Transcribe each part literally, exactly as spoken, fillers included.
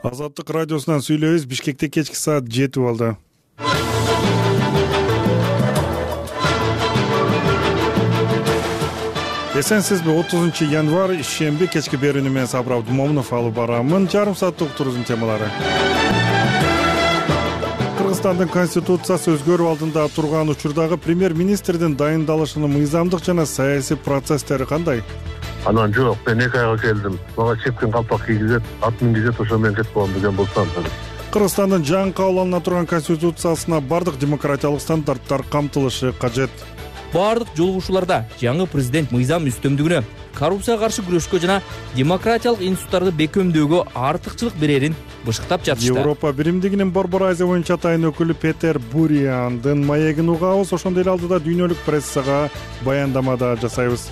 Азаттык радиосунан сүйлөйбүз. Бишкекте кечки саат жети болду. Эсенсизби? отузунчу январь ишемби кечки берүүнү менен Сабыр Абдумомунов алып барамын. Жарым сааттык турузун темалары. Кыргызстандын конституциясы өзгөрүү алдында турган учурдагы премьер-министрдин дайындалышынын мыйзамдык жана саясий процесстери кандай? Анан жок, мен эки айга келдим. Мага чепкен калпак кийгизет, ат мингизет, ошо менен кетип коем деген болсам. Кыргызстандын жаңы кабыл алына турган конституциясына бардык демократиялык стандарттар камтылышы кажет. Бардык жолугушууларда жаңы президент мыйзам үстөмдүгүнө, коррупцияга каршы күрөшкө жана демократиялык институттарды бекемдөөгө артыкчылык берерин бышыктап жатышты. Европа биримдигинин Борбор Азия боюнча атайын өкүлү Петер Буриандын маегин угабыз. Ошондой эле алдыда дүйнөлүк прессага баяндама да жасайбыз.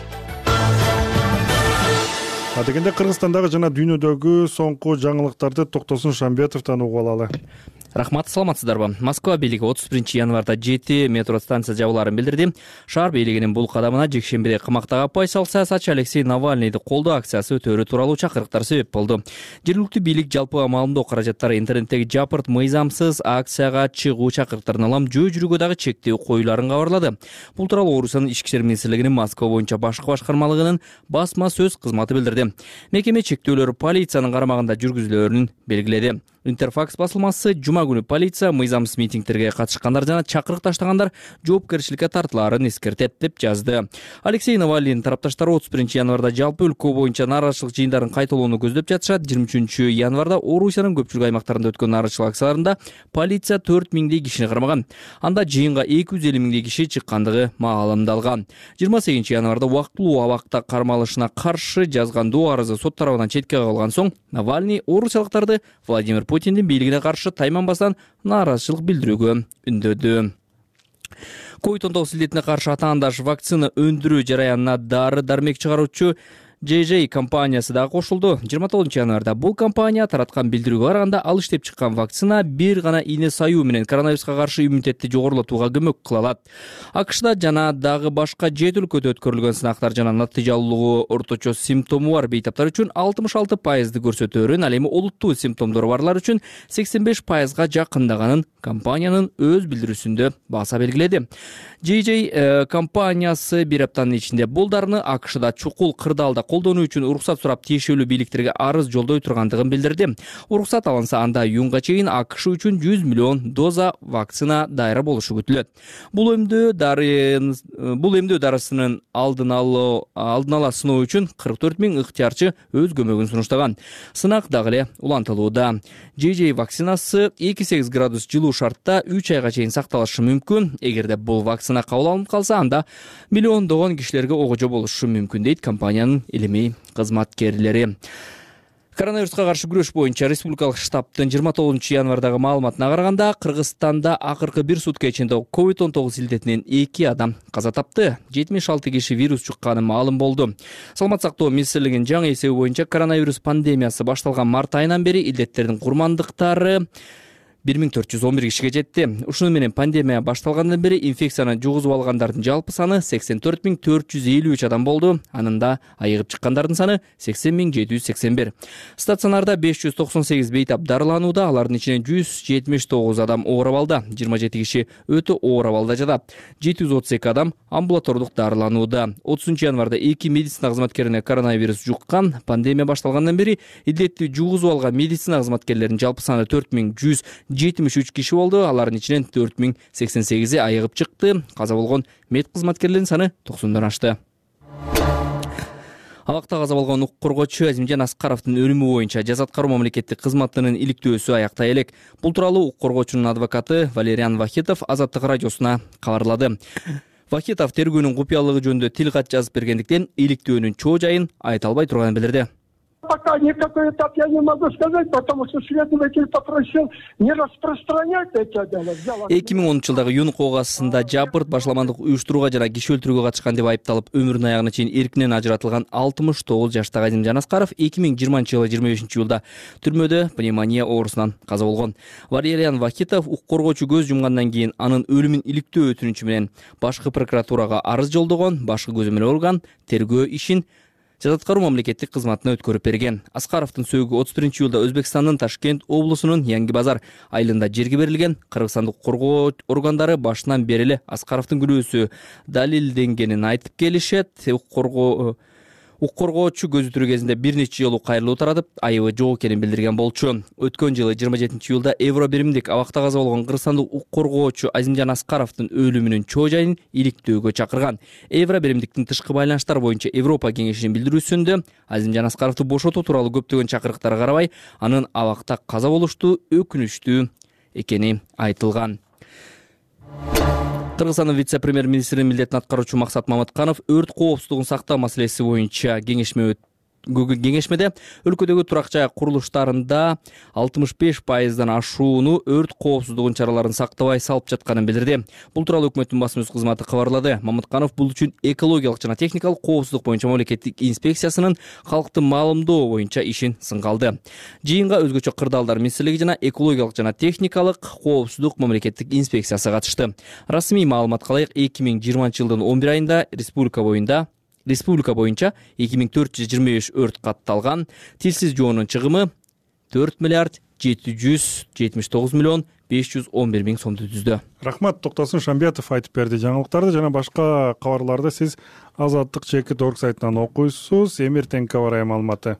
Адегенде Кыргызстандагы жана дүйнөдөгү соңку жаңылыктарды Токтосун Шамбетовдон угуп алалы. Рахмат, саламатсыздарбы? Москва бийлиги отуз биринчи январда жети метро станция жабылаарын билдирди. Шаар бийлигинин бул кадамына жекшембиде кымактагы оппозициялык саясатчы Алексей Навальныйды колдоо акциясы өтөөрү тууралуу чакырыктар себеп болду. Жергиликтүү бийлик жалпы маалымдоо каражаттары интернеттеги жапырт мыйзамсыз акцияга чыгуу чакырыктарын алам жөө жүрүүгө дагы чектөө коюларын кабарлады. Бул тууралуу Орусиянын ички ишер министрлигинин Москва боюнча башкы башкармалыгынын басма сөз кызматы билдирди. Мекеме чектөөлөр полициянын карамагында жүргүзүлөөрүн белгиледи. Интерфакс басылмасы жума күнү полиция мыйзамсыз митингтерге катышкандар жана чакырык таштагандар жоопкерчиликке тартылаарын эскертет деп жазды. Алексей Навальныйдын тарапташтары отуз биринчи январда жалпы өлкө боюнча нааразычылык жыйындарын кайталоону көздөп жатышат. жыйырма үчүнчү январда Орусиянын көпчүлүк аймактарында өткөн нааразычылык акцияларында полиция төрт миңдей кишини кармаган. Анда жыйынга эки жүз элүү миңдей киши чыккандыгы маалымдалган. жыйырма сегизинчи январда убактылуу абакта кармалышына каршы жазган доо арызы сот тарабынан четке кагылган соң Навальный орусиялыктарды Владимир Путиндин бийлигине каршы тайманбастан нааразычылык билдирүүгө үндөдү. ковид он тогуз илдетине каршы атаандаш вакцина өндүрүү жараянына дары дармек чыгаруучу джей джей компаниясы да кошулду. жыйырма тогузунчу январда бул компания тараткан билдирүүгө караганда ал иштеп чыккан вакцина бир гана ийне саюу менен коронавируска каршы иммунитетти жогорулатууга көмөк кыла алат. АКШда жана дагы башка жети өлкөдө өткөрүлгөн сынактар жана натыйжалуулугу орточо симптому бар бейтаптар үчүн алтымыш алты пайызды көрсөтөөрүн, ал эми олуттуу симптомдору барлар үчүн сексен беш пайызга жакындаганын компаниянын өз билдирүүсүндө баса белгиледи. джей джей компаниясы бир аптанын ичинде бул дарыны АКШда чукул кырдаалда колдонуу үчүн уруксат сурап тиешелүү бийликтерге арыз жолдой тургандыгын билдирди. Уруксат алынса, анда июнга чейин АКШ үчүн жүз миллион доза вакцина дайыр болушу күтүлөт. Бул эмдөө дары бул эмдөө дарысынын алдын ала алдын ала сыноо үчүн кырк төрт миң ыктыярчы өз көмөгүн сунуштаган. Сынак дагы эле улантылууда. джей джей вакцинасы эки сегиз градус жылуу шартта үч айга чейин сакталышы мүмкүн. Эгерде бул вакцина кабыл алынып калса, анда миллиондогон кишилерге огожо болушу мүмкүн дейт компаниянын илимий кызматкерлери. Коронавируска каршы күрөш боюнча республикалык штабтын жыйырма тогузунчу январдагы маалыматына караганда, Кыргызстанда акыркы бир сутка ичинде ковид он тогуз илдетинен эки адам каза тапты. жетимиш алты киши вирус жукканы маалым болду. Саламат сактоо министрлигинин жаңы эсеби боюнча коронавирус пандемиясы башталган март айынан бери илдеттердин курмандыктары бир миң төрт жүз он бир кишиге жетти. Ушуну менен пандемия башталгандан бери инфекцияны жугузуп алгандардын жалпы саны сексен төрт миң төрт жүз элүү үч адам болду. Анында айыгып чыккандардын саны сексен миң жети жүз сексен бир. Стационарда беш жүз токсон сегиз бейтап дарыланууда, алардын ичинен жүз жетимиш тогуз адам оор абалда, жыйырма жети киши өтө оор абалда жатат. жети жүз отуз эки адам амбулатордук дарыланууда. отузунчу январда эки медицина кызматкерине коронавирус жуккан. Пандемия башталгандан бери илдетти жугузуп алган медицина кызматкерлеринин жалпы саны төрт миң жүз жетимиш үч киши болду. Алардын ичинен төрт миң сексен сегизи айыгып чыкты. Каза болгон мед кызматкерлеринин саны токсондон ашты. Абакта каза болгон укук коргоочу Азимжан Аскаровдун өлүмү боюнча жаза аткаруу мамлекеттик кызматынын иликтөөсү аяктай элек. Бул тууралуу укук коргоочунун адвокаты Валериан Вахитов Азаттык радиосуна кабарлады. Вахитов тергөөнүн купуялыгы жөнүндө тил кат жазып бергендиктен иликтөөнүн чоо жайын айта албай турганын билдирди. Пока никакой этап я не могу сказать, потому что следователь попросил не распространять это дело. эки миң онунчу жылдагы июнь окугасында жапырт башаламандык уюштурууга жана киши өлтүрүүгө катышкан деп айыпталып, өмүрүнүн аягына чейин эркинен ажыратылган алтымыш тогуз жаштагы Азимжан Аскаров эки миң жыйырманчы жылы жыйырма бешинчи июлда түрмөдө пневмония оорусунан каза болгон. Валериан Вахитов укук коргоочу көз жумгандан кийин анын өлүмүн иликтөө өтүнүчү менен башкы прокуратурага арыз жолдогон. Башкы көзөмөл орган тергөө ишин жада аткаруу мамлекеттик кызматына өткөрүп берген. Аскаровдун сөөгү отуз биринчи июлда Өзбекстандын Ташкент облусунун Yangi Bazar айылында жерге берилген. Кыргызстандык коргоо органдары башынан бери эле Аскаровдун күнөөсү далилденгенин айтып келишет. Коргоо Укук коргоочу көзүтүү кезинде бир нече жолу кайрылуу таратып, айыбы жок экенин билдирген болчу. Өткөн жылы жыйырма жетинчи июлда Евро биримдик абакта каза болгон кыргызстандык укук коргоочу Азимжан Аскаровдун өлүмүнүн чоо жайын иликтөөгө чакырган. Евро биримдиктин тышкы байланыштар боюнча Европа кеңешинин билдирүүсүндө Азимжан Аскаровду бошотуу тууралуу көптөгөн чакырыктарга карабай, анын абакта каза болушту өкүнүчтүү экени айтылган. Кыргызстандын вице-премьер-министринин милдетин аткаруучу Максат Маматканов өрт коопсуздугун сактоо маселеси боюнча кеңешме кеңешмеде өлкөдөгү турак жай курулуштарында алтымыш беш пайыздан ашууну өрт коопсуздугунун чараларын сактабай салып жатканын билдирди. Бул тууралуу өкмөттүн басма сөз кызматы кабарлады. Маматканов бул үчүн экологиялык жана техникалык коопсуздук боюнча мамлекеттик инспекциясынын калкты маалымдоо боюнча ишин сынга алды. Жыйынга өзгөчө кырдаалдар министрлиги жана экологиялык жана техникалык коопсуздук мамлекеттик инспекциясы катышты. Расмий маалыматка ылайык эки миң жыйырманчы жылдын он бир айында республика боюнда Республика боюнча эки миң төрт жүз жыйырма беш өрт катталган. Тилсиз жоонун чыгымы төрт миллиард жети жүз жетимиш тогуз миллион беш жүз он бир миң сомду түздү. Рахмат, Токтосун Шамбетов айтып берди. Жаңылыктарды жана башка кабарларды сиз Азаттык чекит точка орг сайтынан окуйсуз. Эмиртен кабар маалыматы.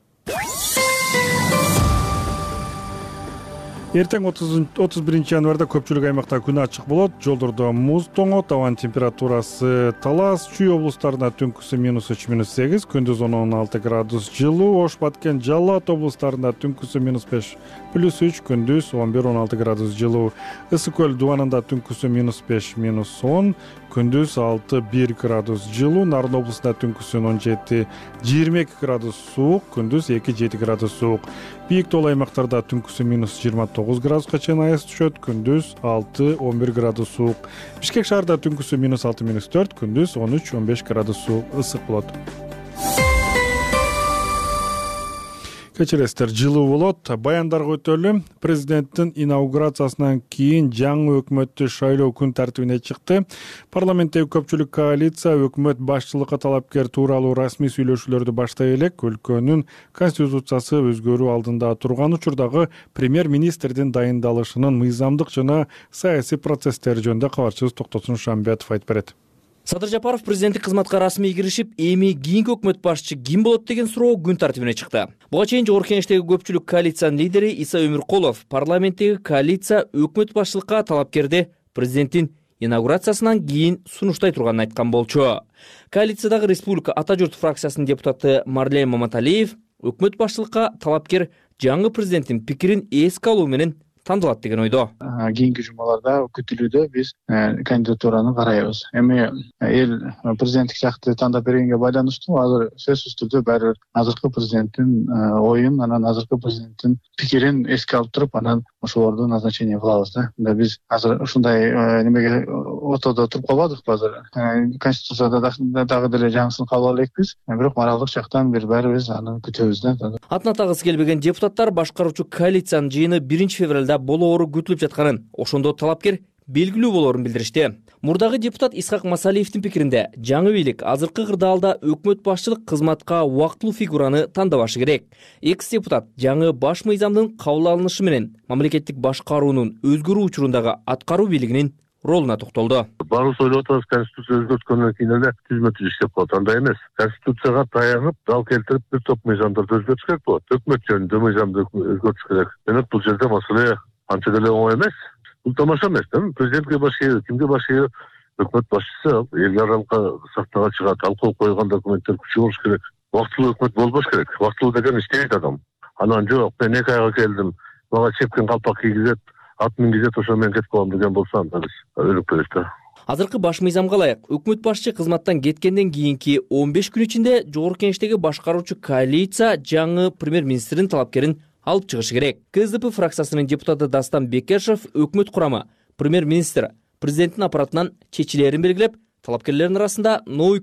Эртең отуз биринчи январда көпчүлүк аймакта күн ачык болот. Жолдордо муз тоңот, абанын температурасы Талас, Чүй облустарында түнкүсү минус үч минус сегиз, күндүз он он алты градус жылуу. Ош, Баткен, Жалал Абад облустарында түнкүсү минус беш плюс үч, күндүз он бир он алты градус жылуу. Ысык көл дубанында түнкүсү минус беш минус он, күндүз алты бир градус жылуу. Нарын облусунда түнкүсү он жети жыйырма эки градус суук, күндүз эки жети градус суук. Бийик тоолуу аймактарда түнкүсү минус жыйырма тогуз градуска чейин аяз түшөт, күндүз алты он бир градус суук. Бишкек шаарда түнкүсү минус алты минус төрт, күндүз он үч он беш градус суук, ысык болот. Кечиресиздер, жылуу болот. Баяндарга өтөлү. Президенттин инаугурациясынан кийин жаңы өкмөттү шайлоо күн тартибине чыкты. Парламенттеги көпчүлүк коалиция өкмөт башчылыкка талапкер тууралуу расмий сүйлөшүүлөрдү баштай элек өлкөнүн конституциясы өзгөрүү алдында турган учурдагы премьер-министрдин дайындалышынын мыйзамдык жана саясий процесстери жөнүндө кабарчыбыз Токтосун Шамбетов айтып берет. Садыр Жапаров президенттик кызматка расмий киришип, эми кийинки өкмөт башчы ким болот деген суроо күн тартибине чыкты. Буга чейин жогорку кеңештеги көпчүлүк коалициянын лидери Иса Өмүркулов парламенттеги коалиция өкмөт башчылыкка талапкерди президенттин инаугурациясынан кийин сунуштай турганын айткан болчу. Коалициядагы Республика Ата журт фракциясынын депутаты Марлен Маматалиев өкмөт башчылыкка талапкер жаңы президенттин пикирин эске алуу менен тандалат деген ойдо. Кийинки жумаларда күтүлүүдө биз кандидатураны карайбыз. Эми эл президенттик жакты тандап бергенге байланыштуу азыр сөзсүз түрдө баары бир азыркы президенттин оюн, анан азыркы президенттин пикирин эске алып туруп, анан ошолорду назначение кылабыз да. Биз азыр ушундай немеге ортодо туруп калбадыкпы азыр. Конституцияда дагы деле жаңысын кабыл элекпиз. Бирок моралдык жактан бир баарыбыз аны күтөбүз да. Атын атагысы келбеген депутаттар башкаруучу коалициянын жыйыны биринчи февралда болоору күтүлүп жатканын, ошондо талапкер белгилүү болоорун билдиришти. Мурдагы депутат Исхак Масалиевдин пикиринде жаңы бийлик азыркы кырдаалда өкмөт башчылык кызматка убактылуу фигураны тандабашы керек. Экс депутат жаңы баш мыйзамдын кабыл алынышы менен мамлекеттик башкаруунун өзгөрүү учурундагы аткаруу бийлигинин ролуна токтолду. Баарыбыз ойлоп атабыз, конституция өзгөрткөндөн кийин эле түзмө түз иштеп коет. Андай эмес. Конституцияга таянып, дал келтирип бир топ мыйзамдарды өзгөртүш керек болот. Өкмөт жөнүндө мыйзамды өзгөртүш керек. Демек бул жерде маселе анча деле оңой эмес. Бул тамаша эмес да. Президентке баш ийүү, кимге баш ийүү? Өкмөт башчысы эл аралыкка сахнага чыгат, ал кол койгон документтер күчү болуш керек. Убактылуу өкмөт болбош керек. Убактылуу деген иштейт адам. Анан жок, мен эки айга келдим, мага чепкен калпак кийгизет, ат мингизет, ошо мен кетип калам деген болсо анда биз өлүп кетет да. Азыркы баш мыйзамга ылайык өкмөт башчы кызматтан кеткенден кийинки он беш күн ичинде жогорку кеңештеги башкаруучу коалиция жаңы премьер-министрдин талапкерин алып чыгышы керек. КСДП фракциясынын депутаты Дастан Бекешев өкмөт курамы премьер-министр президенттин аппаратынан чечилерин белгилеп, талапкерлердин арасында Новиков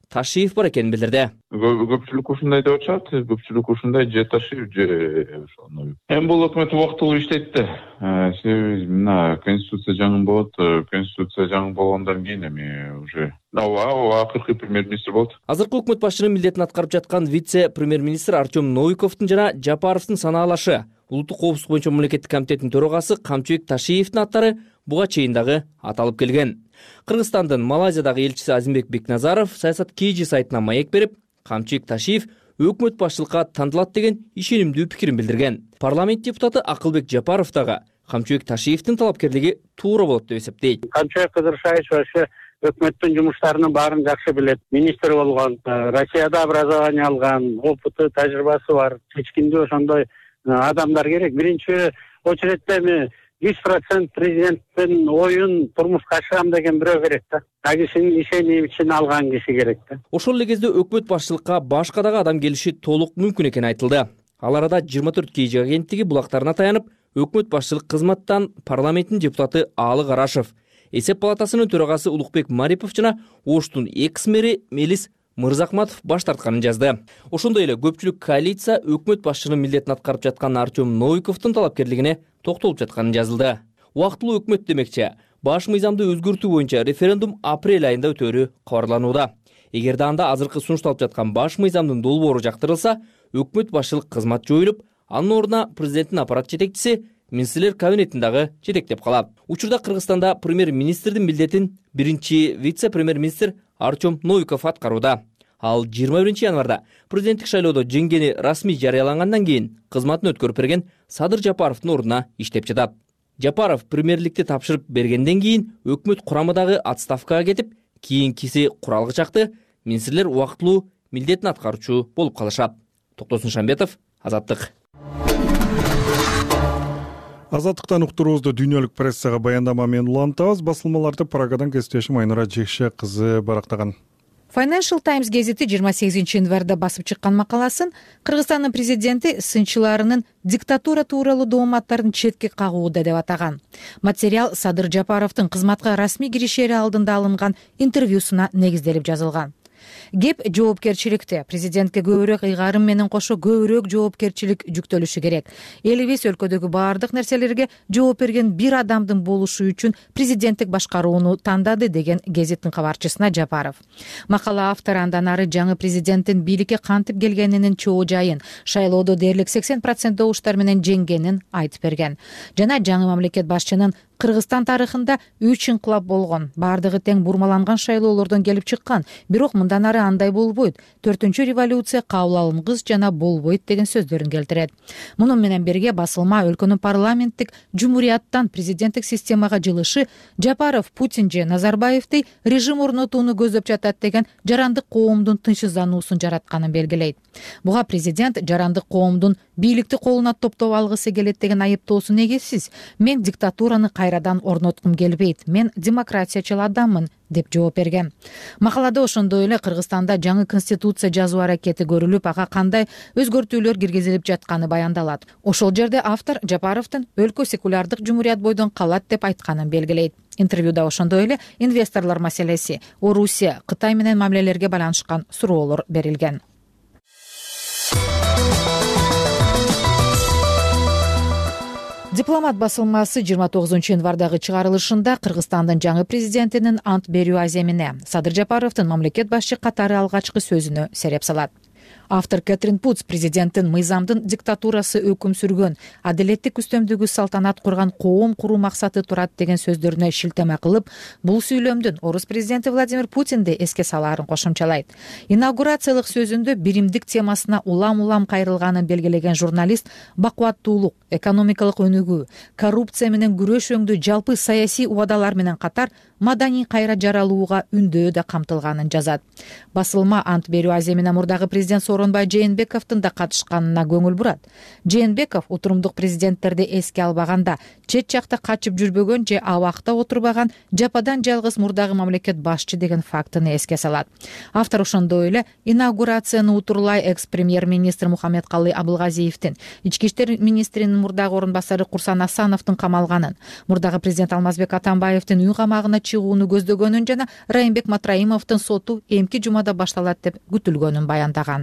Ташиев бар экенин билдирди. Көпчүлүк ушундай деп атышат, көпчүлүк ушундай же Ташиев же ошону. Эми бул өкмөт убактылуу иштейт да. Себеби мына конституция жаңы болот, конституция жаңы болгондон кийин эми уже ооба акыркы премьер-министр болот. Азыркы өкмөт башчынын милдетин аткарып жаткан вице-премьер-министр Артем Новиковдун жана Жапаровдун санаалашы Улуттук коопсуздук боюнча мамлекеттик комитеттин төрагасы Камчыбек Ташиевдин аттары буга чейин дагы аталып келген. Кыргызстандын Малайзиядагы элчиси Азимбек Бекназаров саясат Кийжи сайтына маек берип, Камчыбек Ташиев өкмөт башчылыкка тандалат деген ишенимдүү пикирин билдирген. Парламент депутаты Акылбек Жапаров дагы Камчыбек Ташиевдин талапкерлиги туура болот деп эсептейт. Камчыбек Кыдыршаевич ошо өкмөттүн жумуштарынын баарын жакшы билет. Министр болгон, Россияда образование алган, опыты, тажрыйбасы бар. Кечкиндүү ошондой адамдар керек. Биринчи очередте эми жүз процент президенттин оюн турмушка ашырам деген бирөө керек да. А кишинин ишенимин алган киши керек да. Ошол эле кезде өкмөт башчылыкка башка дагы адам келиши толук мүмкүн экени айтылды. Ал арада жыйырма төрт Кийжи агенттиги булактарына таянып, өкмөт башчылык кызматтан парламенттин депутаты Аалы Карашев, Эсеп палатасынын төрагасы Улукбек Марипов жана Оштун экс-мэри Мелис Мырзахматов баш тартканын жазды. Ошондой эле көпчүлүк коалиция өкмөт башчынын милдетин аткарып жаткан Артем Новиковдун талапкерлигине токтолуп жатканын жазылды. Убактылуу өкмөт демекчи, баш мыйзамды өзгөртүү боюнча референдум апрель айында өтөөрү кабарланууда. Эгерде анда азыркы сунушталып жаткан баш мыйзамдын долбоору жактырылса, өкмөт башчылык кызмат жоюлуп, анын ордуна президенттин аппарат жетекчиси министрлер кабинетин дагы жетектеп калат. Учурда Кыргызстанда премьер-министрдин милдетин биринчи вице-премьер-министр Артем Новиков аткарууда. Ал жыйырма биринчи январда президенттик шайлоодо жеңгени расмий жарыялангандан кийин кызматын өткөрүп берген Садыр Жапаровдун ордуна иштеп жатат. Жапаров премьерликти тапшырып бергенден кийин өкмөт курамы дагы отставкага кетип, кийинкиси куралгы чакты министрлер убактылуу милдетин аткаруучу болуп калышат. Токтосун Шамбетов, Азаттык. Азаттыктан уктуруубузду дүйнөлүк прессага баяндама менен улантабыз. Басылмаларды Прагадан кесиптешим Айнура Жекше кызы барактаган. Financial Times гезити жыйырма сегизинчи январда басып чыккан макаласын Кыргызстандын президенти сынчыларынын диктатура тууралуу дооматтарын четке кагууда деп атаган. Материал Садыр Жапаровдун кызматка расмий киришери алдында алынган интервьюсуна негизделип жазылган. Кеп жоопкерчиликте президентке көбүрөөк ыйгарым менен кошо көбүрөөк жоопкерчилик жүктөлүшү керек. Элибиз өлкөдөгү баардык нерселерге жооп берген бир адамдын болушу үчүн президенттик башкарууну тандады деген гезиттин кабарчысына Жапаров. Макала автору андан ары жаңы президенттин бийликке кантип келгенинин чоо жайын, шайлоодо дээрлик сексен процент добуштар менен жеңгенин айтып берген. Жана жаңы мамлекет башчынын Кыргызстан тарыхында үч инкылап болгон, бардыгы тең бурмаланган шайлоолордон келип чыккан, бирок мындан ары андай болбойт. Төртүнчү революция кабыл алынгыс жана болбойт деген сөздөрүн келтирет. Муну менен бирге басылма өлкөнүн парламенттик жумурияттан президенттик системага жылышы Жапаров Путин же Назарбаевди режим орнотууну көздөп жатат деген жарандык коомдун тынчсыздануусун жаратканын белгилейт. Буга президент жарандык коомдун бийликти колуна топтоп алгысы келет деген айыптоосу негизсиз. Мен диктатураны кайрадан орноткум келбейт. Мен демократиячыл адаммын деп жооп берген. Макалада ошондой эле Кыргызстанда жаңы конституция жазуу аракети көрүлүп, ага кандай өзгөртүүлөр киргизилип жатканы баяндалат. Ошол жерде автор Жапаровдун өлкө секулярдык жумурият бойдон калат деп айтканын белгилейт. Интервьюда ошондой эле инвесторлор маселеси, Орусия, Кытай менен мамилелерге байланышкан суроолор берилген. Дипломат басылмасы жыйырма тогузунчу январдагы чыгарылышында Кыргызстандын жаңы президентинин ант берүү аземине Садыр Жапаровдун мамлекет башчы катары алгачкы сөзүнө сереп салат. Автор Кэтрин Путс президенттин мыйзамдын диктатурасы өкүм сүргөн, адилеттик үстөмдүгү салтанат курган коом куруу максаты турат деген сөздөрүнө шилтеме кылып, бул сүйлөмдүн орус президенти Владимир Путинди эске салаарын кошумчалайт. Инаугурациялык сөзүндө биримдик темасына улам-улам кайрылганын белгилеген журналист бакубаттуулук, экономикалык өнүгүү, коррупция менен күрөш өңдүү жалпы саясий убадалар менен катар маданий кайра жаралууга үндөө да камтылганын жазат. Басылма ант берүү аземине мурдагы президент сооронбай Жээнбековдун да катышканына көңүл бурат. Жээнбеков отурумдук президенттерди эске албаганда, чет жакта качып жүрбөгөн же абакта отурбаган жападан жалгыз мурдагы мамлекет башчы деген фактыны эске салат. Автор ошондой эле инаугурацияны утурлай экс-премьер-министр Мухаммедкалый Абылгазиевдин, ички иштер министринин мурдагы орун басары Курсан Асановдун камалганын, мурдагы президент Алмазбек Атамбаевдин үй камагына чыгууну көздөгөнүн жана Райымбек Матраимовдун соту эмки жумада башталат деп күтүлгөнүн баяндаган.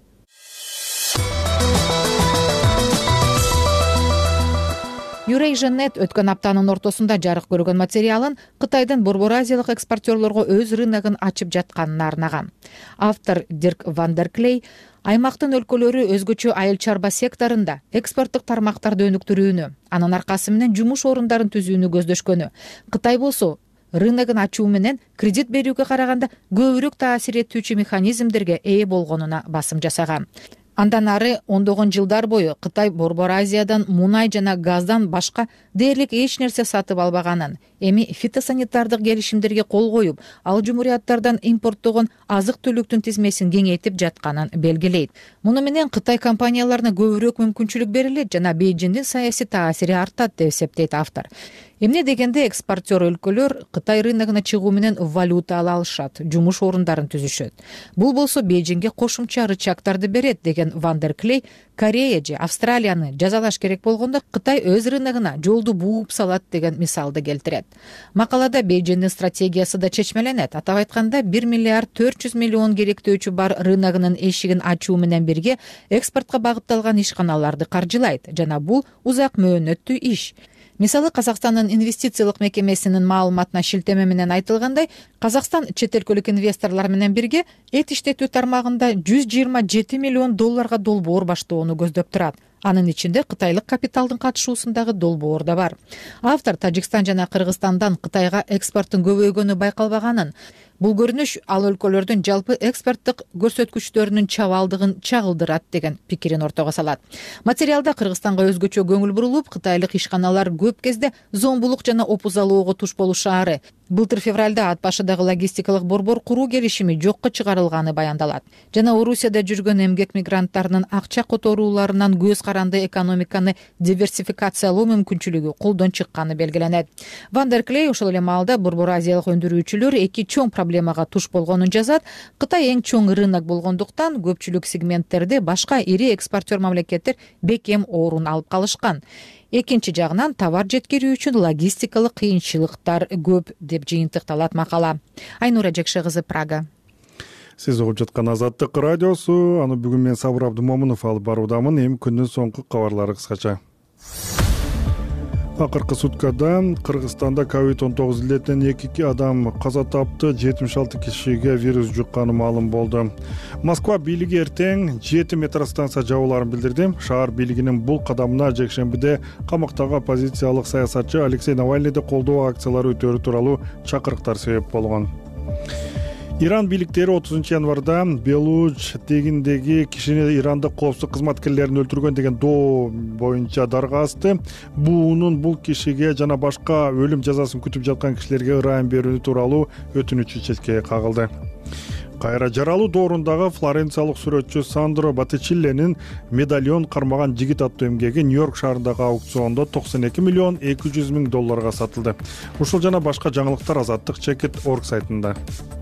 Eurasian.net өткөн аптанын ортосунда жарык көргөн материалын Кытайдын Борбор Азиялык экспортерлорго өз рыногун ачып жатканына арнаган. Автор Дирк Вандерклей аймактын өлкөлөрү өзгөчө айыл чарба секторунда экспорттук тармактарды өнүктүрүүнү, анын аркасы менен жумуш орундарын түзүүнү көздөшкөнү, Кытай болсо рыногун ачуу менен кредит берүүгө караганда көбүрөөк таасир этүүчү механизмдерге ээ болгонуна басым жасаган. Андан ары ондогон жылдар бою Кытай Борбор Азиядан мунай жана газдан башка дээрлик эч нерсе сатып албаганын, эми фитосанитардык келишимдерге кол коюп, ал жумурияттардан импорттогон азык-түлүктүн тизмесин кеңейтип жатканын белгилейт. Муну менен Кытай компанияларына көбүрөөк мүмкүнчүлүк берилет жана Бейжиңдин саясий таасири артат деп эсептейт автор. Эмне дегенде экспортер өлкөлөр Кытай рыногуна чыгуу менен валюта ала алышат, жумуш орундарын түзүшөт. Бул болсо Бейжиңге кошумча рычагтарды берет деген Вандерклей Корея же Австралияны жазалаш керек болгондо Кытай өз рыногуна жолду бууп салат деген мисалды келтирет. Макалада Бейжиңдин стратегиясы да чечмеленет. Атап айтканда бир миллиард төрт жүз миллион керектөөчү бар рыногунун эшигин ачуу менен бирге экспортко багытталган ишканаларды каржылайт жана бул узак мөөнөттүү иш. Мисалы, Казакстандын инвестициялык мекемесинин маалыматына шилтеме менен айтылгандай, Казакстан чет өлкөлүк инвесторлор менен бирге эт иштетүү тармагында жүз жыйырма жети миллион долларга долбоор баштоону көздөп турат. Анын ичинде кытайлык капиталдын катышуусундагы долбоор да бар. Автор Тажикстан жана Кыргызстандан Кытайга экспорттун көбөйгөнү байкалбаганын, бул көрүнүш ал өлкөлөрдүн жалпы экспорттук көрсөткүчтөрүнүн чабалдыгын чагылдырат деген пикирин ортого салат. Материалда Кыргызстанга өзгөчө көңүл бурулуп, кытайлык ишканалар көп кезде зомбулук жана опузалоого туш болушаары, былтыр февралда ат башыдагы логистикалык борбор куруу келишими жокко чыгарылганы баяндалат. Жана Орусияда жүргөн эмгек мигранттарынын акча которууларынан көз каранды экономиканы диверсификациялоо мүмкүнчүлүгү колдон чыкканы белгиленет. Вандерклей ошол эле маалда Борбор Азиялык өндүрүүчүлөр эки чоң проблемага туш болгонун жазат. Кытай эң чоң рынок болгондуктан көпчүлүк сегменттерде башка ири экспортер мамлекеттер бекем орун алып калышкан. Экинчи жагынан товар жеткирүү үчүн логистикалык кыйынчылыктар көп деп жыйынтыкталат макала. Айнура Жекше кызы, Прага. Сиз угуп жаткан Азаттык радиосу. Аны бүгүн мен Сабыр Абдымомунов алып баруудамын. Эми күндүн соңку кабарлары кыскача. Акыркы суткада Кыргызстанда ковид он тогуз илетинен эки адам каза тапты, жетимиш алты кишиге вирус жукканы маалым болду. Москва бийлиги эртең жети метростанция жабууларын билдирди. Шаар бийлигинин бул кадамына жекшембиде камактагы оппозициялык саясатчы Алексей Навальныйды колдоо акциялары өтөрү тууралуу чакырыктар себеп болгон. Иран бийликтери отузунчу январда Белуч тегиндеги кишини Ирандык коопсуздук кызматкерлерин өлтүргөн деген доо боюнча дарга асты. Буунун бул кишиге жана башка өлүм жазасын күтүп жаткан кишилерге ырайым берүү тууралуу өтүнүчү четке кагылды. Кайра жаралуу доорундагы флоренциялык сүрөтчү Сандро Боттичеллинин медальон кармаган жигит аттуу эмгеги Нью-Йорк шаарындагы аукциондо токсон эки миллион эки жүз миң долларга сатылды. Ушул жана башка жаңылыктар Азаттык чекит точка орг сайтында.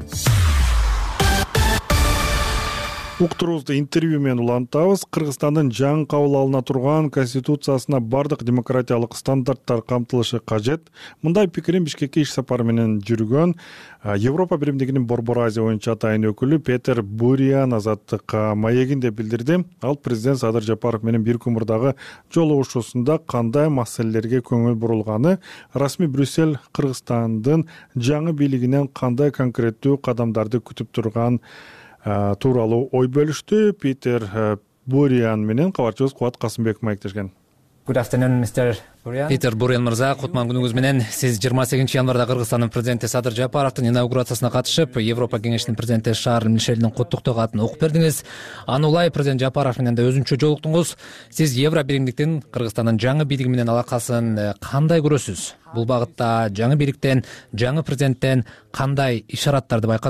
Уктуруубузду интервью менен улантабыз. Кыргызстандын жаңы кабыл алына турган конституциясына бардык демократиялык стандарттар камтылышы кажет. Мындай пикирин Бишкекке иш сапары менен жүргөн Европа биримдигинин Борбор Азия боюнча атайын өкүлү Петер Буриан Азаттык маегинде билдирди. Ал президент Садыр Жапаров менен бир күн мурдагы жолугушуусунда кандай маселелерге көңүл бурулганы, расмий Брюссель Кыргызстандын жаңы бийлигинен кандай конкреттүү кадамдарды күтүп турган тууралуу ой бөлүштү. Питер Буриан менен кабарчыбыз Кубат Касымбеков маектешкен. Питер Буриан мырза, кутман күнүңүз менен. Сиз жыйырма сегизинчи январда Кыргызстандын президенти Садыр Жапаровдун инаугурациясына катышып, Европа кеңешинин президенти Шарль Мишелдин куттуктоо катын окуп бердиңиз. Аны улай президент Жапаров менен да өзүнчө жолуктуңуз. Сиз Евро биримдиктин Кыргызстандын жаңы бийлиги менен алакасын кандай көрөсүз? Бул багытта жаңы бийликтен, жаңы президенттен кандай ишараттарды байкадыңыз?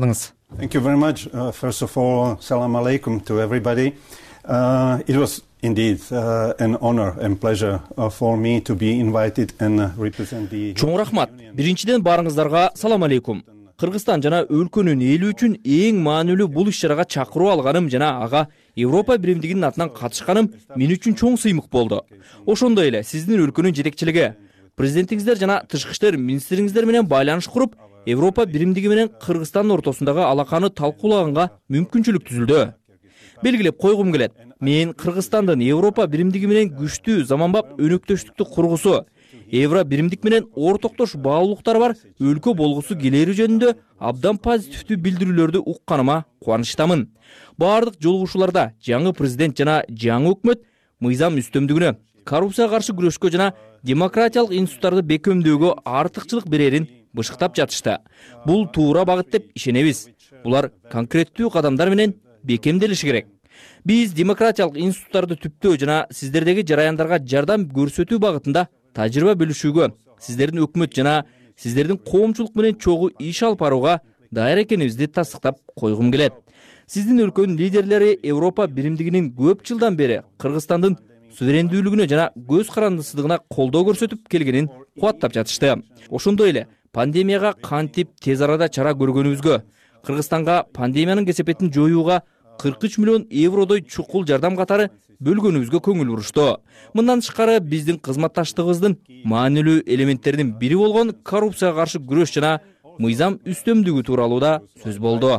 Thank you very much. Uh, first of all, salam alaikum to everybody. Uh, it was indeed uh, an honor and pleasure uh, for me to be invited and uh, represent the... Чоң рахмат. Биринчиден барыңыздарга салам алейкум. Кыргызстан жана өлкөнүн эли үчүн эң маанилүү бул иш-чарага чакыруу алганым жана ага Европа биримдигинин атынан катышканым мен үчүн чоң сыймык болду. Ошондой эле сиздин өлкөнүн жетекчилиги, президентиңиздер жана тышкы иштер министриңиздер менен байланыш куруп, Европа биримдиги менен Кыргызстандын ортосундагы алаканы талкуулаганга мүмкүнчүлүк түзүлдү. Белгилеп койгум келет. Мен Кыргызстандын Европа биримдиги менен күчтүү заманбап өнөктөштүктү кургусу, Евро биримдик менен ортоктош баалуулуктары бар өлкө болгусу келери жөнүндө абдан позитивдүү билдирүүлөрдү укканыма кубанычтамын. Бардык жолугушууларда жаңы президент жана жаңы өкмөт мыйзам үстөмдүгүнө, коррупцияга каршы күрөшкө жана демократиялык институттарды бекемдөөгө артыкчылык берерин бышыктап жатышты. Бул туура багыт деп ишенебиз. Булар конкреттүү кадамдар менен бекемделиши керек. Биз демократиялык институттарды түптөө жана сиздердеги жараяндарга жардам көрсөтүү багытында тажрыйба бөлүшүүгө, сиздердин өкмөт жана сиздердин коомчулук менен чогуу иш алып барууга даяр экенибизди тастыктап койгум келет. Сиздин өлкөнүн лидерлери Европа биримдигинин көп жылдан бери Кыргызстандын суверендүүлүгүнө жана көз карандысыздыгына колдоо көрсөтүп келгенин кубаттап жатышты. Ошондой эле пандемияга кантип тез арада чара көргөнүбүзгө, Кыргызстанга пандемиянын кесепетин жоюуга кырк үч миллион евродой чукул жардам катары бөлгөнүбүзгө көңүл бурушту. Мындан тышкары биздин кызматташтыгыбыздын маанилүү элементтеринин бири болгон коррупцияга каршы күрөш жана мыйзам үстөмдүгү тууралуу да сөз болду.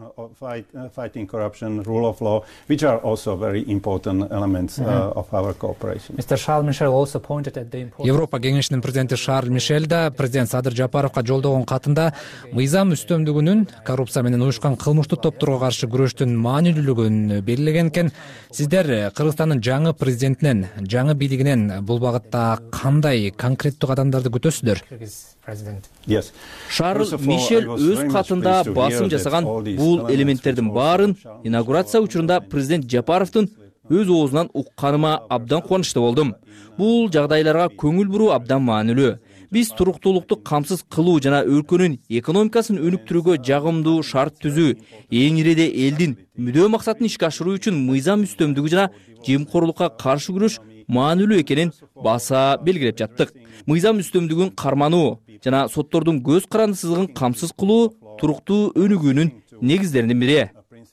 Fighting corruption, rule of law, which are also very important elements uh, of our cooperation. Mister Charles Michel also pointed at the importance. Европа кеңешинин президенти Шарль Мишель да президент Садыр Жапаровго жолдогон катында мыйзам үстөмдүгүнүн коррупция менен уюшкан кылмыштуу топторго каршы күрөштүн маанилүүлүгүн белгилеген экен. Сиздер Кыргызстандын жаңы президентинен, жаңы бийлигинен бул багытта кандай конкреттүү кадамдарды күтөсүздөр? Yes. Шарль Мишель өз катында басым жасаган бул элементтердин баарын инаугурация учурунда президент Жапаровдун өз оозунан укканыма абдан кубанычтуу болдум. Бул жагдайларга көңүл буруу абдан маанилүү. Биз туруктуулукту камсыз кылуу жана өлкөнүн экономикасын өнүктүрүүгө жагымдуу шарт түзүү, эң ириде элдин мүдөө максатын ишке ашыруу үчүн мыйзам үстөмдүгү жана жемкорлукка каршы күрөш маанилүү экенин баса белгилеп жаттык. Мыйзам үстөмдүгүн кармануу жана соттордун көз карандысыздыгын камсыз кылуу туруктуу өнүгүүнүн негиздеринин бири.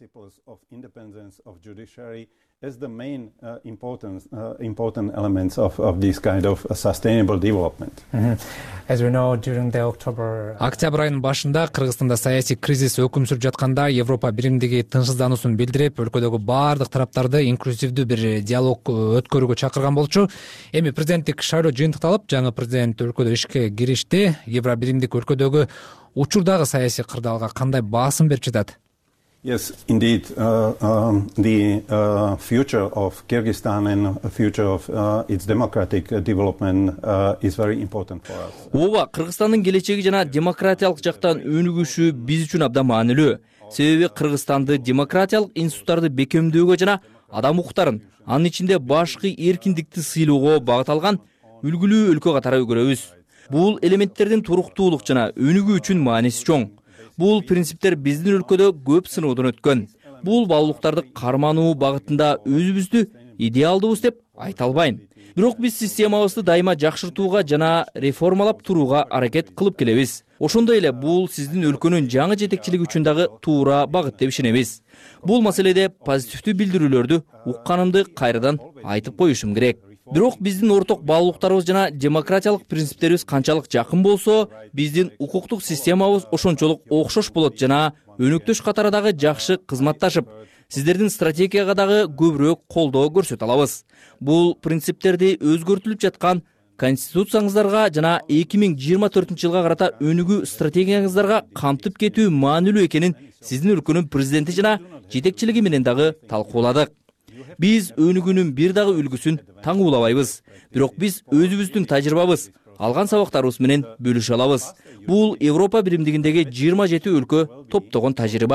As the main uh, important uh, important elements of of this kind of uh, sustainable development. Mm-hmm. As we know, during the October Октябрь айынын башында Кыргызстанда саясий кризис өкүм сүрүп жатканда Европа биримдиги тынчсыздануусун билдирип, өлкөдөгү баардык тараптарды инклюзивдүү бир диалог өткөрүүгө чакырган болчу. Эми президенттик шайлоо жыйынтыкталып, жаңы президент өлкөдө ишке киришти. Евро биримдик өлкөдөгү учурдагы саясий кырдаалга кандай басым берип жатат? Yes, indeed. Uh, um, the uh, future of Kyrgyzstan and the future of uh, its democratic uh, development uh, is very important for us. Ооба, Кыргызстандын келечеги жана демократиялык жактан өнүгүшү биз үчүн абдан маанилүү. Себеби Кыргызстанды демократиялык институттарды бекемдөөгө жана адам укуктарын, анын ичинде башкы эркиндикти сыйлоого багыт алган үлгүлүү өлкө катары көрөбүз. Бул элементтердин туруктуулук жана өнүгүү үчүн мааниси чоң. Бул принциптер биздин өлкөдө көп сыноодон өткөн. Бул баалуулуктарды кармануу багытында өзүбүздү идеалдуубуз деп айта албайм. Бирок биз системабызды дайыма жакшыртууга жана реформалап турууга аракет кылып келебиз. Ошондой эле бул сиздин өлкөнүн жаңы жетекчилиги үчүн дагы туура багыт деп ишенебиз. Бул маселеде позитивдүү билдирүүлөрдү укканымды кайрадан айтып коюшум керек. Бирок биздин орток баалуулуктарыбыз жана демократиялык принциптерибиз канчалык жакын болсо, биздин укуктук системабыз ошончолук окшош болот жана өнөктөш катары дагы жакшы кызматташып, сиздердин стратегияга дагы көбүрөөк колдоо көрсөтө алабыз. Бул принциптерди өзгөртүлүп жаткан конституцияңыздарга жана эки миң жыйырма төртүнчү жылга карата өнүгүү стратегияңыздарга камтып кетүү маанилүү экенин сиздин өлкөнүн президенти жана жетекчилиги менен дагы талкууладык. Биз өнүгүүнүн бир дагы үлгүсүн таңуулабайбыз. Бирок биз өзүбүздүн тажрыйбабыз, алган сабактарыбыз менен бөлүшө алабыз. Бул Европа биримдигиндеги жыйырма жети өлкө топтогон тажрыйба.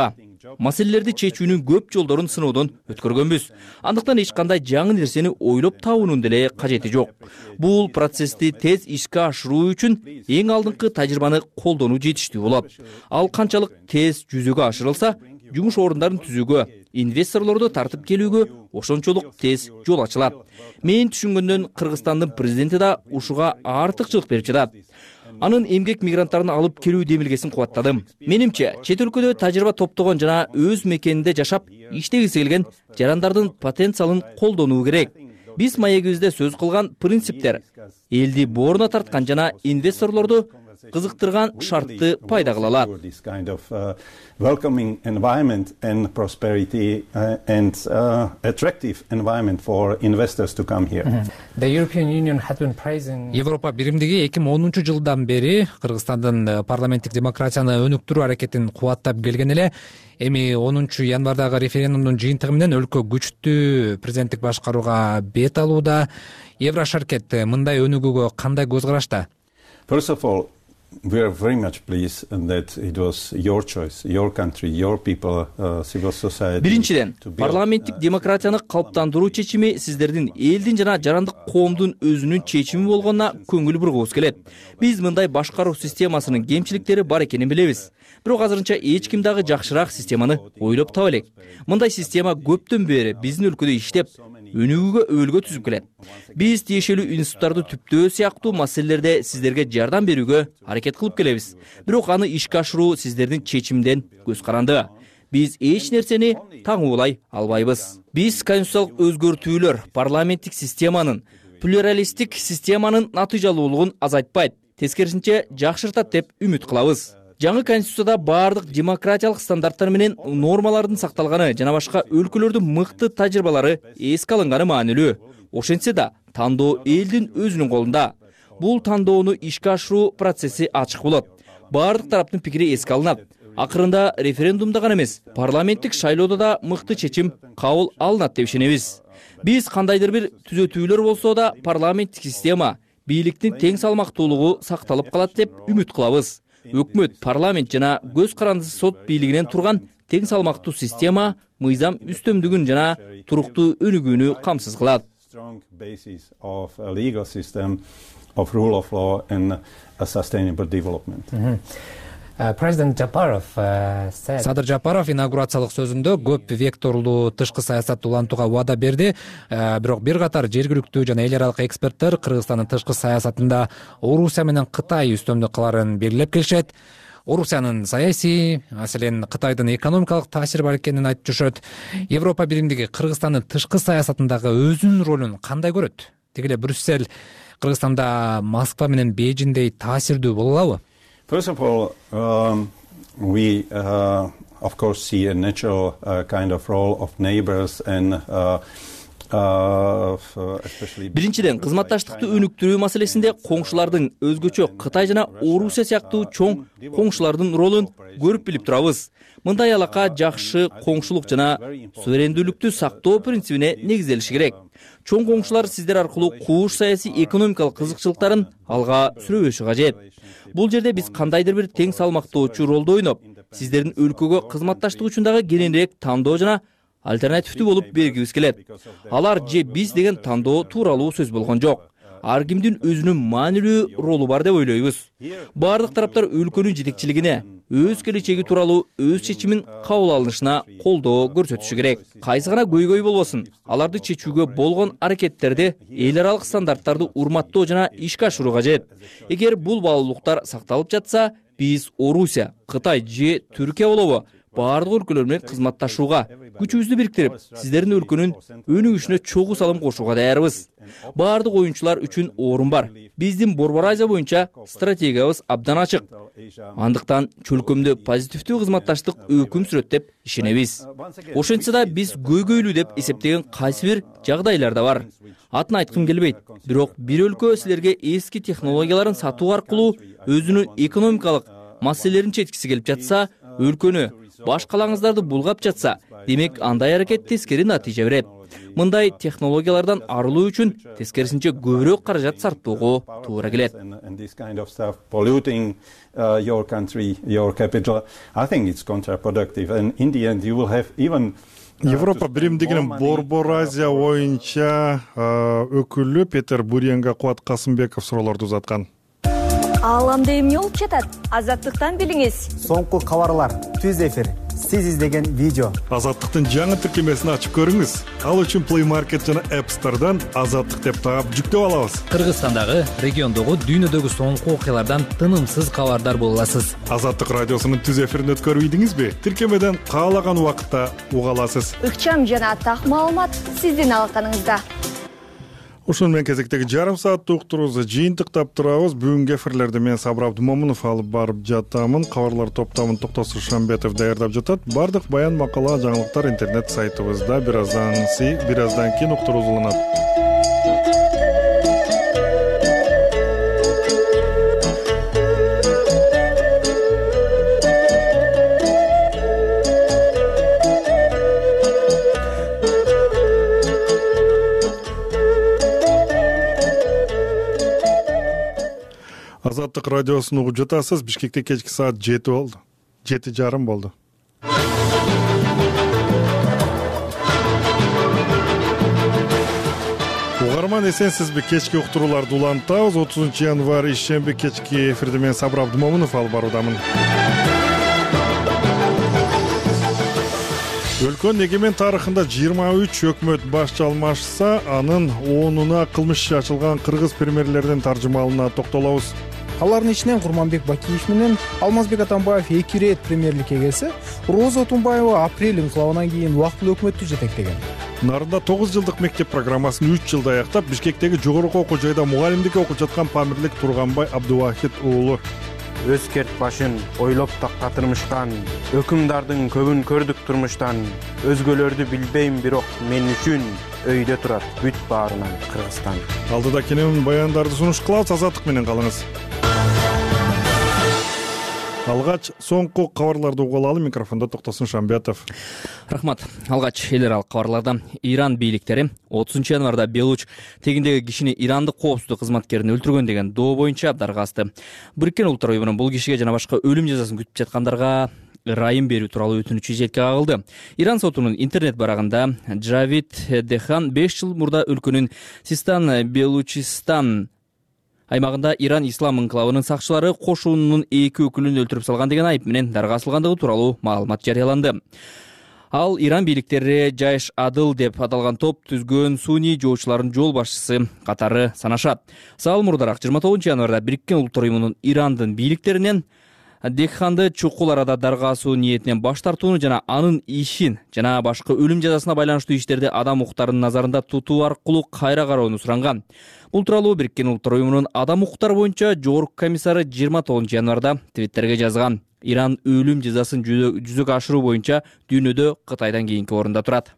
маселелерди чечүүнүн көп жолдорун сыноодон өткөргөнбүз. Андыктан эч кандай жаңы нерсени ойлоп табуунун деле кажети жок. Бул процессти тез ишке ашыруу үчүн эң алдыңкы тажрыйбаны колдонуу жетиштүү болот. Ал канчалык тез жүзөгө ашырылса, жумуш орундарын түзүүгө, инвесторлорду тартып келүүгө ошончолук тез жол ачылат. Мен түшүнгөндөн Кыргызстандын президенти да ушуга артыкчылык берип жатат. Анын эмгек мигранттарын алып келүү демилгесин кубаттадым. Менимче, чет өлкөдө тажрыйба топтогон жана өз мекенинде жашап иштегиси келген жарандардын потенциалын колдонуу керек. Биз маегибизде сөз кылган принциптер элди бооруна тарткан жана инвесторлорду кызыктырган шартты пайда кыла алат. Welcoming environment and prosperity uh, and uh, attractive environment for investors to come here. The European Union had been praising Европа биримдиги эки миң онунчу жылдан бери Кыргызстандын парламенттик демократияны өнүктүрүү аракетин кубаттап келген эле. Эми онунчу январдагы референдумдун жыйынтыгы менен өлкө күчтүү президенттик башкарууга бет алууда. Еврошаркет мындай өнүгүүгө кандай көз карашта? First of all, we are very much pleased that it was your choice, your country, your people, uh, civil society. Биринчиден, парламенттик демократияны калыптандыруу чечими сиздердин элдин жана жарандык коомдун өзүнүн чечими болгонуна көңүл бургубуз келет. Биз мындай башкаруу системасынын кемчиликтери бар экенин билебиз. Бирок азырынча эч ким дагы жакшыраак системаны ойлоп таба элек. Мындай система көптөн бери биздин өлкөдө иштеп, өнүгүүгө өбөлгө түзүп келет. Биз тиешелүү институттарды түптөө сыяктуу маселелерде сиздерге жардам берүүгө аракет кылып келебиз. Бирок аны ишке ашыруу сиздердин чечимден көз каранды. Биз эч нерсени таңуулай албайбыз. Биз конституциялык өзгөртүүлөр парламенттик системанын, плюралисттик системанын натыйжалуулугун азайтпайт, тескерисинче жакшыртат деп үмүт кылабыз. Жаңы конституцияда баардык демократиялык стандарттар менен нормалардын сакталганы жана башка өлкөлөрдүн мыкты тажрыйбалары эске алынганы маанилүү. Ошентсе да, тандоо элдин өзүнүн колунда. Бул тандоону ишке ашыруу процесси ачык болот. Баардык тараптын пикири эске алынат. Акырында референдумда гана эмес, парламенттик шайлоодо да мыкты чечим кабыл алынат деп ишенебиз. Биз кандайдыр бир түзөтүүлөр болсо да парламенттик система, бийликтин тең салмактуулугу сакталып калат деп үмүт кылабыз. Өкмөт, парламент жана көз карандысы сот бийлигинен турган тең салмактуу система мыйзам үстөмдүгүн жана туруктуу өнүгүүнү камсыз кылат. Strong basis of a legal system of rule of law and a sustainable development. Президент Жапаров said Садыр Жапаров инаугурациялык сөзүндө көп векторлуу тышкы саясатты улантууга убада берди. Бирок бир катар жергиликтүү жана эл аралык эксперттер Кыргызстандын тышкы саясатында Орусия менен Кытай үстөмдүк кыларын белгилеп келишет. Орусиянын саясий, маселен Кытайдын экономикалык таасири бар экенин айтып жүрүшөт. Европа биримдиги Кыргызстандын тышкы саясатындагы өзүнүн ролун кандай көрөт? Тигиле Брюссель Кыргызстанда Москва менен Бейжиңдей таасирдүү боло алабы? First of all, um, we uh, of course see a natural uh, kind of role of neighbors and uh, Биринчиден, кызматташтыкты өнүктүрүү маселесинде коңшулардын өзгөчө Кытай жана Орусия сыяктуу чоң коңшулардын ролун көрүп билип турабыз. Мындай алака жакшы коңшулук жана суверендүүлүктү сактоо принцибине негизделиши керек. Чоң коңшулар сиздер аркылуу кууш саясий экономикалык кызыкчылыктарын алга сүрөбөшү кажет. Бул жерде биз кандайдыр бир тең салмактоочу ролду ойноп, сиздердин өлкөгө кызматташтык үчүн дагы кененирээк тандоо жана альтернативдүү болуп бергибиз келет. Алар же биз деген тандоо тууралуу сөз болгон жок. Ар кимдин өзүнүн маанилүү ролу бар деп ойлойбуз. Баардык тараптар өлкөнүн жетекчилигине, өз келечеги тууралуу өз чечимин кабыл алынышына колдоо көрсөтүшү керек. Кайсы гана көйгөй болбосун, аларды чечүүгө болгон аракеттерди эл аралык стандарттарды урматтоо жана ишке ашыруу кажет. Эгер бул баалуулуктар сакталып жатса, биз Орусия, Кытай же Түркия болобу баардык өлкөлөр менен кызматташууга, күчүбүздү бириктирип, сиздердин өлкөнүн өнүгүшүнө чогуу салым кошууга даярбыз. Баардык оюнчулар үчүн орун бар. Биздин Борбор Азия боюнча стратегиябыз абдан ачык. Андыктан чөлкөмдө позитивдүү кызматташтык өкүм сүрөт деп ишенебиз. Ошентсе да биз көйгөйлүү деп эсептеген кайсы бир жагдайлар да бар. Атын айткым келбейт. Бирок бир өлкө силерге эски технологияларын сатуу аркылуу өзүнүн экономикалык маселелерин четкиси келип жатса, өлкөнү башкалаңыздарды булгап жатса, демек андай аракет тескери натыйжа берет. Мындай технологиялардан арылуу үчүн тескерисинче көбүрөөк каражат сарптоого туура келет. Your country, your capital. I think it's counterproductive, and in the end, you will have even. Европа биримдигинин Борбор Азия боюнча өкүлү Петер Буренга Кубат Касымбеков суроолорду узаткан. Ааламда эмне болуп жатат? Азаттыктан билиңиз. Соңку кабарлар, түз эфир, сиз издеген видео. Азаттыктын жаңы тиркемесин ачып көрүңүз. Ал үчүн Play Market жана App Store'дан Азаттык деп таап жүктөп алабыз. Кыргызстандагы, региондогу, дүйнөдөгү соңку окуялардан тынымсыз кабардар боло аласыз. Азаттык радиосунун түз эфирин өткөрүп ийдиңизби? Тиркемеден каалаган убакытта уга аласыз. Ыкчам жана так маалымат сиздин алаканыңызда. Ушун менен кезектеги жарым сааттык уктуруубузду жыйынтыктап турабыз. Бүгүнкү эфирлерди мен Сабыр Абдымомунов алып барып жатамын. Кабарлар топтамын Токтосур Шамбетов даярдап жатат. Бардык баян, макала, жаңылыктар интернет сайтыбызда. Бир аздан бир аздан кийин уктуруубуз уланат. Азаттык радиосун угуп жатасыз. Бишкекте кечки саат жети болду. жети жарым болду. Угарман, эсенсизби? Кечки уктурууларды улантабыз. отузунчу январь ишемби кечки эфирди мен Сабыр Абдымомунов алып баруудамын. Өлкөнүн эгемен тарыхында жыйырма үч өкмөт башчы алмашса, анын онуна кылмыш иши ачылган кыргыз премьерлердин таржымалына токтолобуз. Алардын ичинен Курманбек Бакиев менен Алмазбек Атамбаев эки ирет премьерликке келсе, Роза Тунбаева апрель инкылабынан кийин убактылуу өкмөттү жетектеген. Нарында тогуз жылдык мектеп программасын үч жылда аяктап, Бишкектеги жогорку окуу жайда мугалимдикке окуп жаткан Памирлик Турганбай Абдувахит уулу. Өзкерт башын ойлоп такка тырмышкан, өкүмдардын көбүн көрдүк турмуштан, өзгөлөрдү билбейм, бирок мен үчүн өйдө турат бүт баарынан Кыргызстан. Алдыда кенен баяндарды сунуш кылабыз, Азаттык менен калыңыз. Алгач соңку кабарларды угулалы. Микрофондо Токтосун Шамбетов. Рахмат. Алгач эл аралык кабарларда Иран бийликтери отузунчу январда Белуч тегиндеги кишини ирандык коопсуздук кызматкерин өлтүргөн деген доо боюнча дарга асты. Бириккен Улуттар уюмунун бул кишиге жана башка өлүм жазасын күтүп жаткандарга ырайым берүү тууралуу өтүнүчү изетке кагылды. Иран сотунун интернет барагында Джавид Дехан беш жыл мурда өлкөнүн Систан Белучистан аймагында Иран ислам инкылабынын сакчылары кошунунун эки өкүлүн өлтүрүп салган деген айып менен дарга асылгандыгы тууралуу маалымат жарыяланды. Ал Иран бийликтери Жайш Адыл деп аталган топ түзгөн суний жоочулардын жол башчысы катары санашат. Сал мурдараак жыйырма тогузунчу январда Бириккен Улуттар уюмунун Ирандын бийликтеринен Деханды чукул арада дарга асуу ниетинен баш тартууну жана анын ишин жана башка өлүм жазасына байланыштуу иштерди адам укуктарынын назарында тутуу аркылуу кайра кароону суранган. Бул тууралуу Бириккен Улуттар уюмунун адам укуктары боюнча жогорку комиссары жыйырма тогузунчу январда Твиттерге жазган. Иран өлүм жазасын жүзөгө ашыруу боюнча дүйнөдө Кытайдан кийинки орунда турат.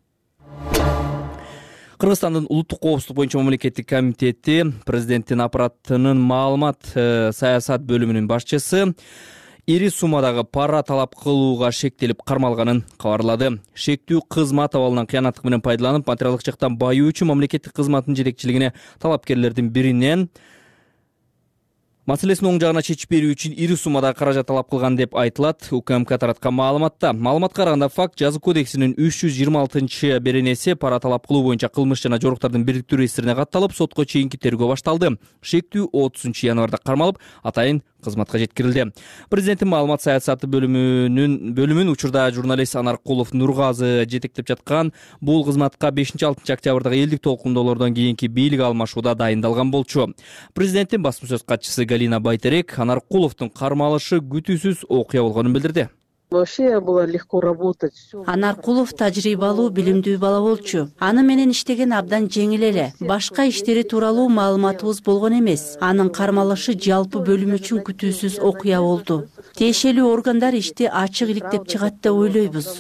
Кыргызстандын улуттук коопсуздук боюнча мамлекеттик комитети президенттин аппаратынын маалымат саясат бөлүмүнүн башчысы ири суммадагы пара талап кылууга шектелип кармалганын кабарлады. Шектүү кызмат абалынан кыянаттык менен пайдаланып, материалдык жактан байуу үчүн мамлекеттик кызматтын жетекчилигине талапкерлердин биринен маселесин оң жагына чечип берүү үчүн ири суммада каражат талап кылган деп айтылат. УКМК тараткан маалыматта. Маалыматка караганда факт жаза кодексинин үч жүз жыйырма алтынчы беренеси пара талап кылуу боюнча кылмыш жана жоруктардын бириктирүү реестрине катталып, сотко чейинки тергөө башталды. Шектүү отузунчу январда кармалып, атайын кызматка жеткирилди. Президенттин маалымат саясаты бөлүмүнүн бөлүмүн учурда журналист Анаркулов Нургазы жетектеп жаткан. Бул кызматка бешинчи алтынчы октябрдагы элдик толкундоолордон кийинки бийлик алмашууда дайындалган болчу. Президенттин басма сөз катчысы Галина Байтерек Анаркуловдун кармалышы күтүүсүз окуя болгонун билдирди. Вообще было легко работать. Анаркулов тажрыйбалуу, билимдүү бала болчу. Аны менен иштеген абдан жеңил эле. Башка иштери тууралуу маалыматыбыз болгон эмес. Анын кармалышы жалпы бөлүм үчүн күтүүсүз окуя болду. Тиешелүү органдар ишти ачык иликтеп чыгат деп ойлойбуз.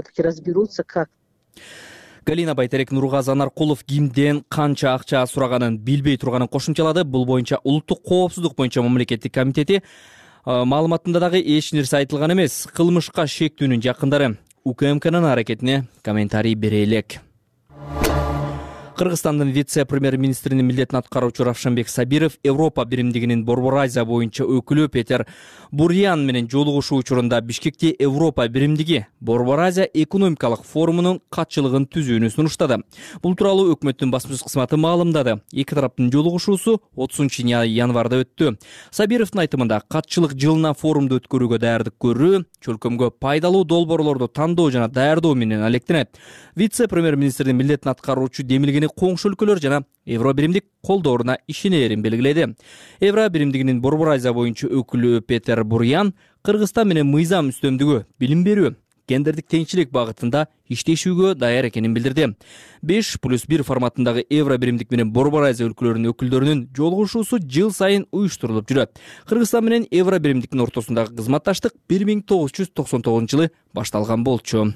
Галина Байтерек Нургазы Анаркулов кимден канча акча сураганын билбей турганын кошумчалады. Бул боюнча улуттук коопсуздук боюнча мамлекеттик комитети маалыматында дагы эч нерсе айтылган эмес. Кылмышка шектүүнүн жакындары УКМКнын аракетине комментарий бере элек. Кыргызстандын вице-премьер-министринин милдетин аткаруучу Равшанбек Сабиров Европа биримдигинин Борбор Азия боюнча өкүлү Петер Бурьян менен жолугушуу учурунда Бишкекте Европа биримдиги Борбор Азия экономикалык форумунун катчылыгын түзүүнү сунуштады. Бул тууралуу өкмөттүн басмачы кызматы маалымдады. Эки тараптын жолугушуусу отузунчу январда өттү. Сабировдун айтымында катчылык жылына форумду өткөрүүгө даярдык көрүү, чөлкөмгө пайдалуу долбоорлорду тандоо жана даярдоо менен алектенет. Вице-премьер-министрдин милдетин аткаруучу демилгени коңшу өлкөлөр жана Евро биримдик колдооруна ишенерин белгиледи. Евро биримдигинин Борбор Азия боюнча өкүлү Петер Бурьян Кыргызстан менен мыйзам үстөмдүгү, билим берүү, гендердик теңчилик багытында иштешүүгө даяр экенин билдирди. беш плюс бир форматындагы Евро биримдик менен Борбор Азия өлкөлөрүнүн өкүлдөрүнүн жолугушуусу жыл сайын уюштурулуп жүрөт. Кыргызстан менен Евро биримдиктин ортосундагы кызматташтык бир миң тогуз жүз токсон тогузунчу жылы башталган болчу.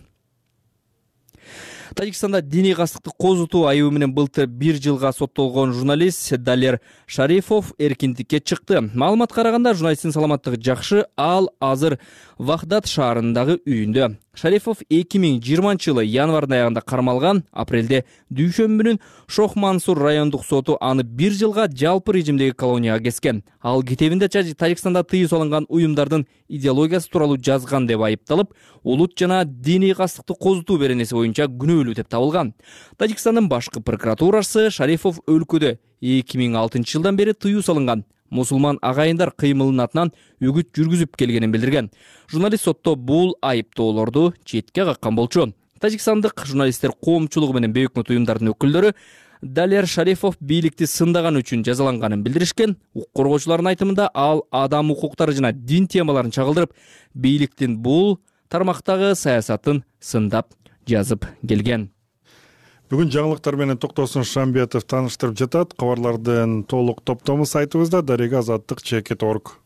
Тажикстанда диний кастыкты козутуу айыбы менен былтыр бир жылга соттолгон журналист Далер Шарифов эркиндикке чыкты. Маалыматка караганда журналисттин саламаттыгы жакшы, ал азыр Вахдат шаарындагы үйүндө. Шарифов эки миң жыйырманчы жылы январдын аягында кармалган. Апрелде Дүйшөмбүнүн Шох Мансур райондук соту аны бир жылга жалпы режимдеги колонияга кескен. Ал китебинде Тажикстанда тыюу салынган уюмдардын идеологиясы тууралуу жазган деп айыпталып, улут жана диний кастыкты козутуу беренеси боюнча күнөөлүү деп табылган. Тажикстандын башкы прокуратурасы Шарифов өлкөдө эки миң алтынчы жылдан бери тыюу салынган мусулман агайындар кыймылынын атынан үгүт жүргүзүп келгенин билдирген. Журналист сотто бул айыптоолорду четке каккан болчу. Тажикстандык журналисттер коомчулугу менен бейөкмөт уюмдардын өкүлдөрү Далер Шарифов бийликти сындаган үчүн жазаланганын билдиришкен. Укук коргоочулардын айтымында ал адам укуктары жана дин темаларын чагылдырып, бийликтин бул тармактагы саясатын сындап жазып келген. Бүгүн жаңылыктар менен Токтосун Шамбетов тааныштырып жатат. Кабарлардын толук топтому сайтыбызда дарега азаттык чекит точка орг.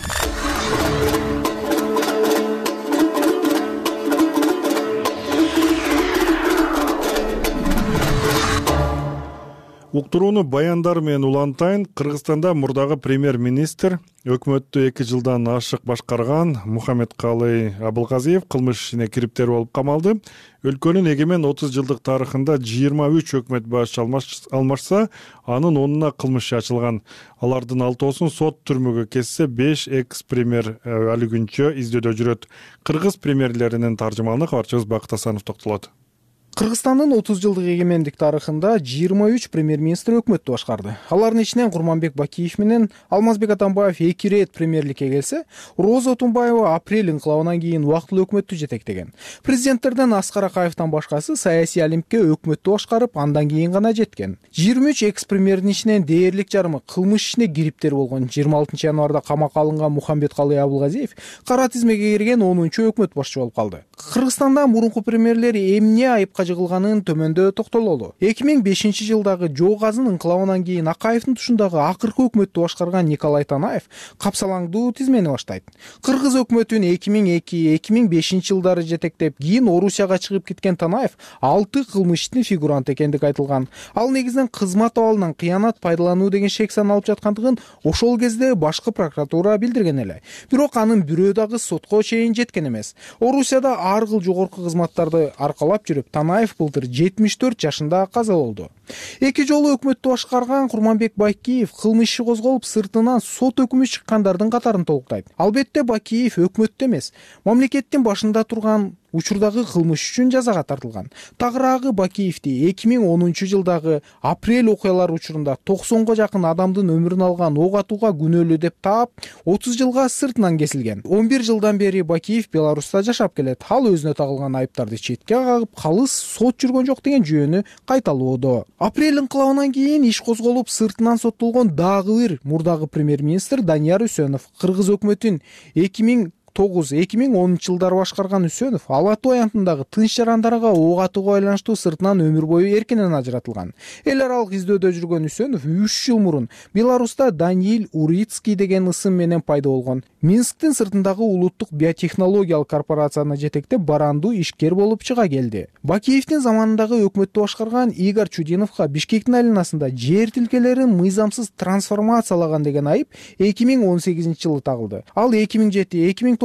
Уктурууну баяндар менен улантайын. Кыргызстанда мурдагы премьер-министр өкмөттү эки жылдан ашык башкарган Мухаммедкалый Абылгазиев кылмыш ишине кириптер болуп камалды. Өлкөнүн эгемен отуз жылдык тарыхында жыйырма үч өкмөт баш алмашса, анын онуна кылмыш иши ачылган. Алардын алтоосун сот түрмөгө кессе, беш экс-премьер али күнчө издөөдө жүрөт. Кыргыз премьерлеринин таржымалына кабарчыбыз Бакыт Асанов токтолот. Кыргызстандын отуз жылдык эгемендик тарыхында жыйырма үч премьер-министр өкмөттү башкарды. Алардын ичинен Курманбек Бакиев менен Алмазбек Атамбаев эки ирет премьерликке келсе, Роза Отунбаева апрель инкылабынан кийин убактылуу өкмөттү жетектеген. Президенттерден Аскар Акаевдин башкасы саясий алимтке өкмөттү башкарып, андан кийин гана жеткен. жыйырма үч экс-премьердин ичинен дээрлик жарымы кылмыш ишине кириптер болгон. жыйырма алтынчы январда камакка алынган Мухаммедкалый Абылгазиев кара тизмеге кирген онунчу өкмөт башчысы болуп калды. Кыргызстанда мурунку премьерлер эмне айыпка жыгылганын төмөндө токтололу. эки миң бешинчи жылдагы Жоо Казын инкылабынан кийин Акаевдин тушундагы акыркы өкмөттү башкарган Николай Танаев капсалаңдуу тизмени баштайт. Кыргыз өкмөтүн эки миң эки эки миң бешинчи жылдары жетектеп, кийин Орусияга чыгып кеткен Танаев алты кылмыш иштин фигуранты экендиги айтылган. Ал негизинен кызмат абалынан кыянат пайдалануу деген шек саналып жаткандыгын ошол кезде башкы прокуратура билдирген эле. Бирок анын бирөө дагы сотко чейин жеткен эмес. Орусияда ар кыл жогорку кызматтарды аркалап жүрүп, Танаев былтыр жетимиш төрт жашында каза болду. Эки жолу өкмөттү башкарган Курманбек Бакиев кылмыш иши козголуп, сыртынан сот өкүмү чыккандардын катарын толуктайт. Албетте Бакиев өкмөттө эмес, мамлекеттин башында турган учурдагы кылмыш үчүн жазага тартылган. Тагыраагы Бакиевди эки миң онунчу жылдагы апрель окуялары учурунда токсонго жакын адамдын өмүрүн алган ок атууга күнөөлүү деп таап, отуз жылга сыртынан кесилген. он бир жылдан бери Бакиев Беларуста жашап келет. Ал өзүнө тагылган айыптарды четке кагып, калыс сот жүргөн жок деген жүйөнү кайталоодо. Апрель инкылабынан кийин иш козголуп, сыртынан соттолгон дагы бир мурдагы премьер-министр Данияр Үсөнов. Кыргыз өкмөтүн эки миң тогуз эки миң онунчу жылдары башкарган Үсөнов Ала Тоо аянтындагы тынч жарандарга ок атууга байланыштуу сыртынан өмүр бою эркинен ажыратылган. Эл аралык издөөдө жүргөн Үсөнов үч жыл мурун Беларуста Даниил Урицкий деген ысым менен пайда болгон. Минсктин сыртындагы улуттук биотехнологиялык корпорацияны жетектеп, барандуу ишкер болуп чыга келди. Бакиевдин заманындагы өкмөттү башкарган Игорь Чудиновго Бишкектин айланасында жер тилкелерин мыйзамсыз трансформациялаган деген айып эки миң он сегизинчи жылы тагылды. Ал эки миң жети эки миң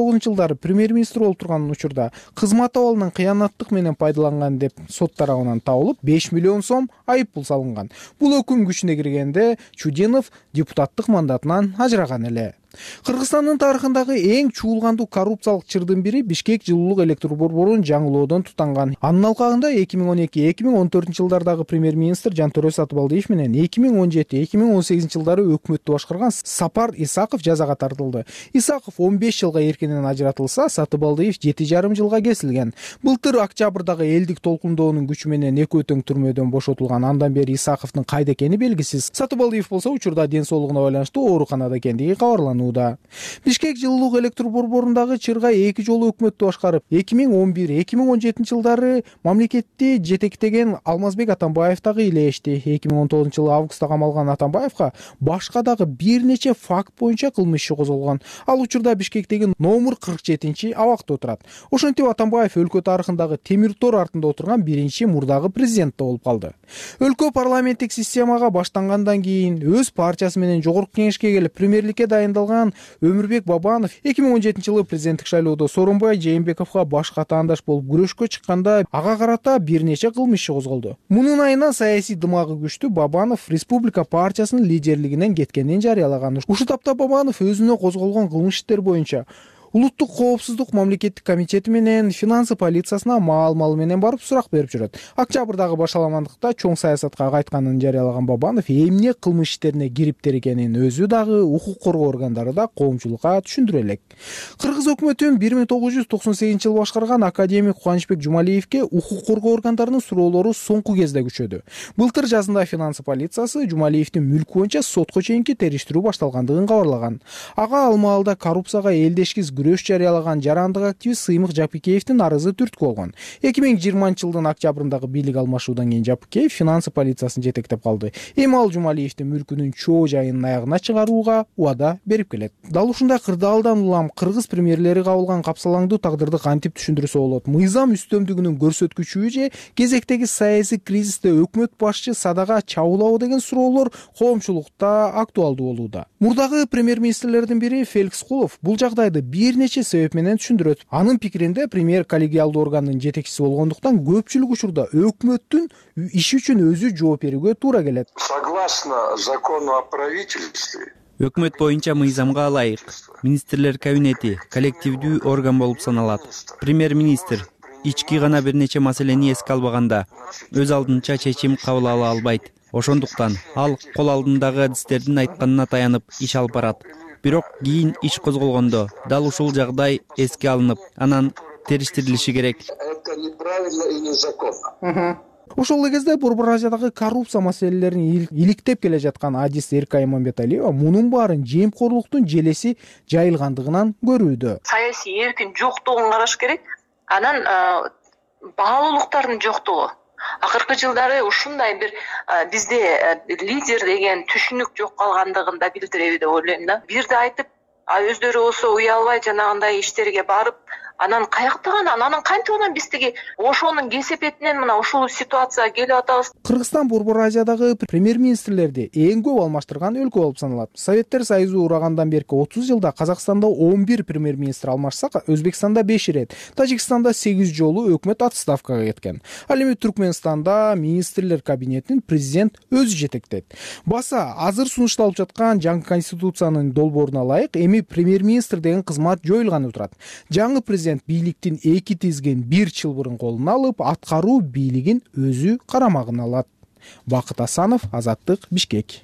тогузунчу жылдары премьер министр болуп турган учурда кызмат абалынан кыянаттык менен пайдаланган деп сот тарабынан табылып беш миллион сом айып пул салынган. Бул өкүм күчүнө киргенде Чудинов депутаттык мандатынан ажыраган эле. Кыргызстандын тарыхындагы эң чуулгандуу коррупциялык чырдын бири Бишкек жылуулук электр борборун жаңылоодон тутанган. Анын алкагында эки миң он эки эки миң он төртүнчү жылдардагы премьер министр Жантөрө Сатыбалдиев менен эки миң он жети эки миң он сегизинчи жылдары өкмөттү башкарган Сапар Исаков жазага тартылды. Исаков он беш жылга эркинен ажыратылса, Сатыбалдиев жети жарым жылга кесилген. Былтыр октябрдагы элдик толкундоонун күчү менен экөө тең түрмөдөн бошотулган. Андан бери Исаковдун кайда экени белгисиз. Сатыбалдиев болсо учурда ден соолугуна байланыштуу ооруканада экендиги кабарланды. Бишкек жылуулук электр борборундагы чырга эки жолу өкмөттү башкарып, эки миң он бир эки миң он жетинчи жылдары мамлекетти жетектеген Алмазбек Атамбаев дагы илешти. эки миң он тогузунчу жылы августта камалган Атамбаевга башка дагы бир нече факт боюнча кылмыш иши козголгон. Ал учурда Бишкектеги номер кырк жетинчи абакта отурат. Ошентип Атамбаев өлкө тарыхындагы темир тор артында отурган биринчи мурдагы президент болуп калды. Өлкө парламенттик системага баштангандан кийин өз партиясы менен жогорку кеңешке келип премьерликке дайындалган Өмүрбек Бабанов эки миң он жетинчи жылы президенттик шайлоодо Сооронбай Жээнбековго башка таандаш болуп күрөшкө чыкканда ага карата бир нече кылмыш иши козголду. Мунун айынан саясий дымагы күчтүү Бабанов Республика партиясынын лидерлигинен кеткенин жарыялаган. Ушул тапта Бабанов өзүнө козголгон кылмыш иштер боюнча Улуттук коопсуздук мамлекеттик комитети менен финансы полициясына маал-мал менен барып сурак берип жүрөт. Октябрдагы башаламандыкта чоң саясатка кайтканын жарыялаган Бабанов эмне кылмыш иштерине кириптир экенин өзү дагы укук коргоо органдары да коомчулукка түшүндүрө элек. Кыргыз өкмөтүн бир миң тогуз жүз токсон сегизинчи жылы башкарган академик Кубанычбек Жумалиевке укук коргоо органдарынын суроолору соңку кезде күчөдү. Былтыр жазында финансы полициясы Жумалиевдин мүлкү боюнча сотко чейинки териштирүү башталгандыгын кабарлаган. Ага ал маалда коррупцияга элдешкиз күрөш жарыялаган жарандык активист Сыймык Жапыкеевдин арызы түрткү болгон. эки миң жыйырманчы жылдын октябрындагы бийлик алмашуудан кийин Жапыкеев финансы полициясын жетектеп калды. Эми ал Жумалиевдин мүлкүнүн чоо жайынын аягына чыгарууга убада берип келет. Дал ушундай кырдаалдан улам кыргыз премьерлери кабылган капсалаңдуу тагдырды кантип түшүндүрсө болот? Мыйзам үстөмдүгүнүн көрсөткүчүбү же кезектеги саясий кризисте өкмөт башчы садага чабуулабы деген суроолор коомчулукта актуалдуу болууда. Мурдагы премьер-министрлердин бири Феликс Кулов бул жагдайды бир нече себеп менен түшүндүрөт. Анын пикиринде премьер коллегиалдуу органдын жетекчиси болгондуктан көпчүлүк учурда өкмөттүн иши үчүн өзү жооп берүүгө туура келет. Согласно закону о правительстве, өкмөт боюнча мыйзамга ылайык министрлер кабинети коллективдүү орган болуп саналат. Премьер-министр ички гана бир нече маселени эске албаганда өз алдынча чечим кабыл ала албайт. Ошондуктан ал кол алдындагы адистердин айтканына таянып иш алып барат. Бирок кийин иш козголгондо дал ушул жагдай эске алынып, анан териштирилиши керек. Это неправильно и незаконно. Ошол эле кезде Борбор Азиядагы коррупция маселелерин иликтеп келе жаткан адис Эркай Иманбеталиева мунун баарын жемкорлуктун желеси жайылгандыгынан көрүүдө. Саясий эркин жоктугун караш керек. Анан баалуулуктардын жоктугу. Акыркы жылдары ушундай бир бизде лидер деген түшүнүк жок калгандыгын да билдирет деп ойлойм да. Бирди айтып, а өздөрү болсо уялбай жанагындай иштерге барып, анан каяктаган, анан кантип анан биз тиги ошонун кесепетинен мына ушул ситуацияга келип атабыз. Кыргызстан Борбор Азиядагы премьер-министрлерди эң көп алмаштырган өлкө болуп саналат. Советтер Союзу урагандан берки отуз жылда Казакстанда он бир премьер-министр алмашсак, Өзбекстанда беш ирет, Тажикстанда сегиз жолу өкмөт отставкага кеткен. Ал эми Түркмөнстанда министрлер кабинетин президент өзү жетектейт. Баса азыр сунушталып жаткан жаңы конституциянын долбооруна ылайык эми премьер-министр деген кызмат жоюлганы турат. Жаңы президент бийликтин эки тизген бир чылбырын колуна алып, аткаруу бийлигин өзү карамагына алат. Бакыт Асанов, Азаттык, Бишкек.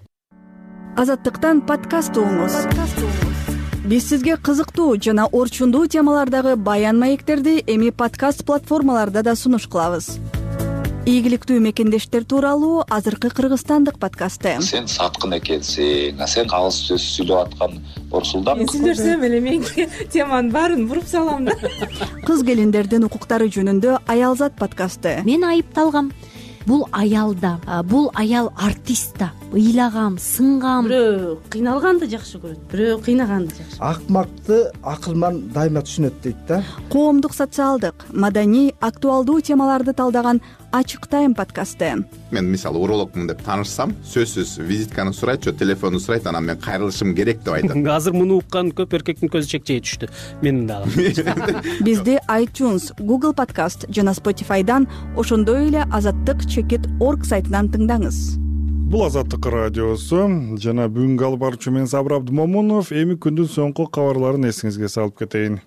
Азаттыктан подкаст угуңуз. Биз сизге кызыктуу жана орчундуу темалардагы баян маектерди эми подкаст платформаларда да сунуш кылабыз. Ийгиликтүү мекендештер тууралуу азыркы кыргызстандык подкасты. Сен саткын экенсиң, сен кагыс сөз сүйлөп аткан Орсулдан. Мен сүйлөсөм эле менин теманын баарын буруп салам да. Кыз келиндердин укуктары жөнүндө Аялзат подкасты. Мен айыпталгам. Бул аял да, бул аял артист да. ыйлаган сынган, бирөө кыйналганды жакшы көрөт, бирөө кыйнаганды жакшы. Акмакты акылман дайыма түшүнөт дейт да. Коомдук, социалдык, маданий, актуалдуу темаларды талдаган Ачык тайм подкасты. Мен мисалы урологмун деп таанышсам, сөзсүз визитканы сурайт, же телефонду сурайт, анан мен кайрылышым керек деп айтат. Азыр муну уккан көп эркектин көзү чекчейе түштү. Менин дагы. Бизди iTunes, Google Podcast жана Spotify'дан, ошондой эле азаттык чекит точка орг сайтынан тыңдаңыз. Бул Азаттык радиосу жана бүгүнкү алып баруучу мен Сабыр Абдымомунов. Эми күндүн соңку кабарларын эсиңизге салып кетейин.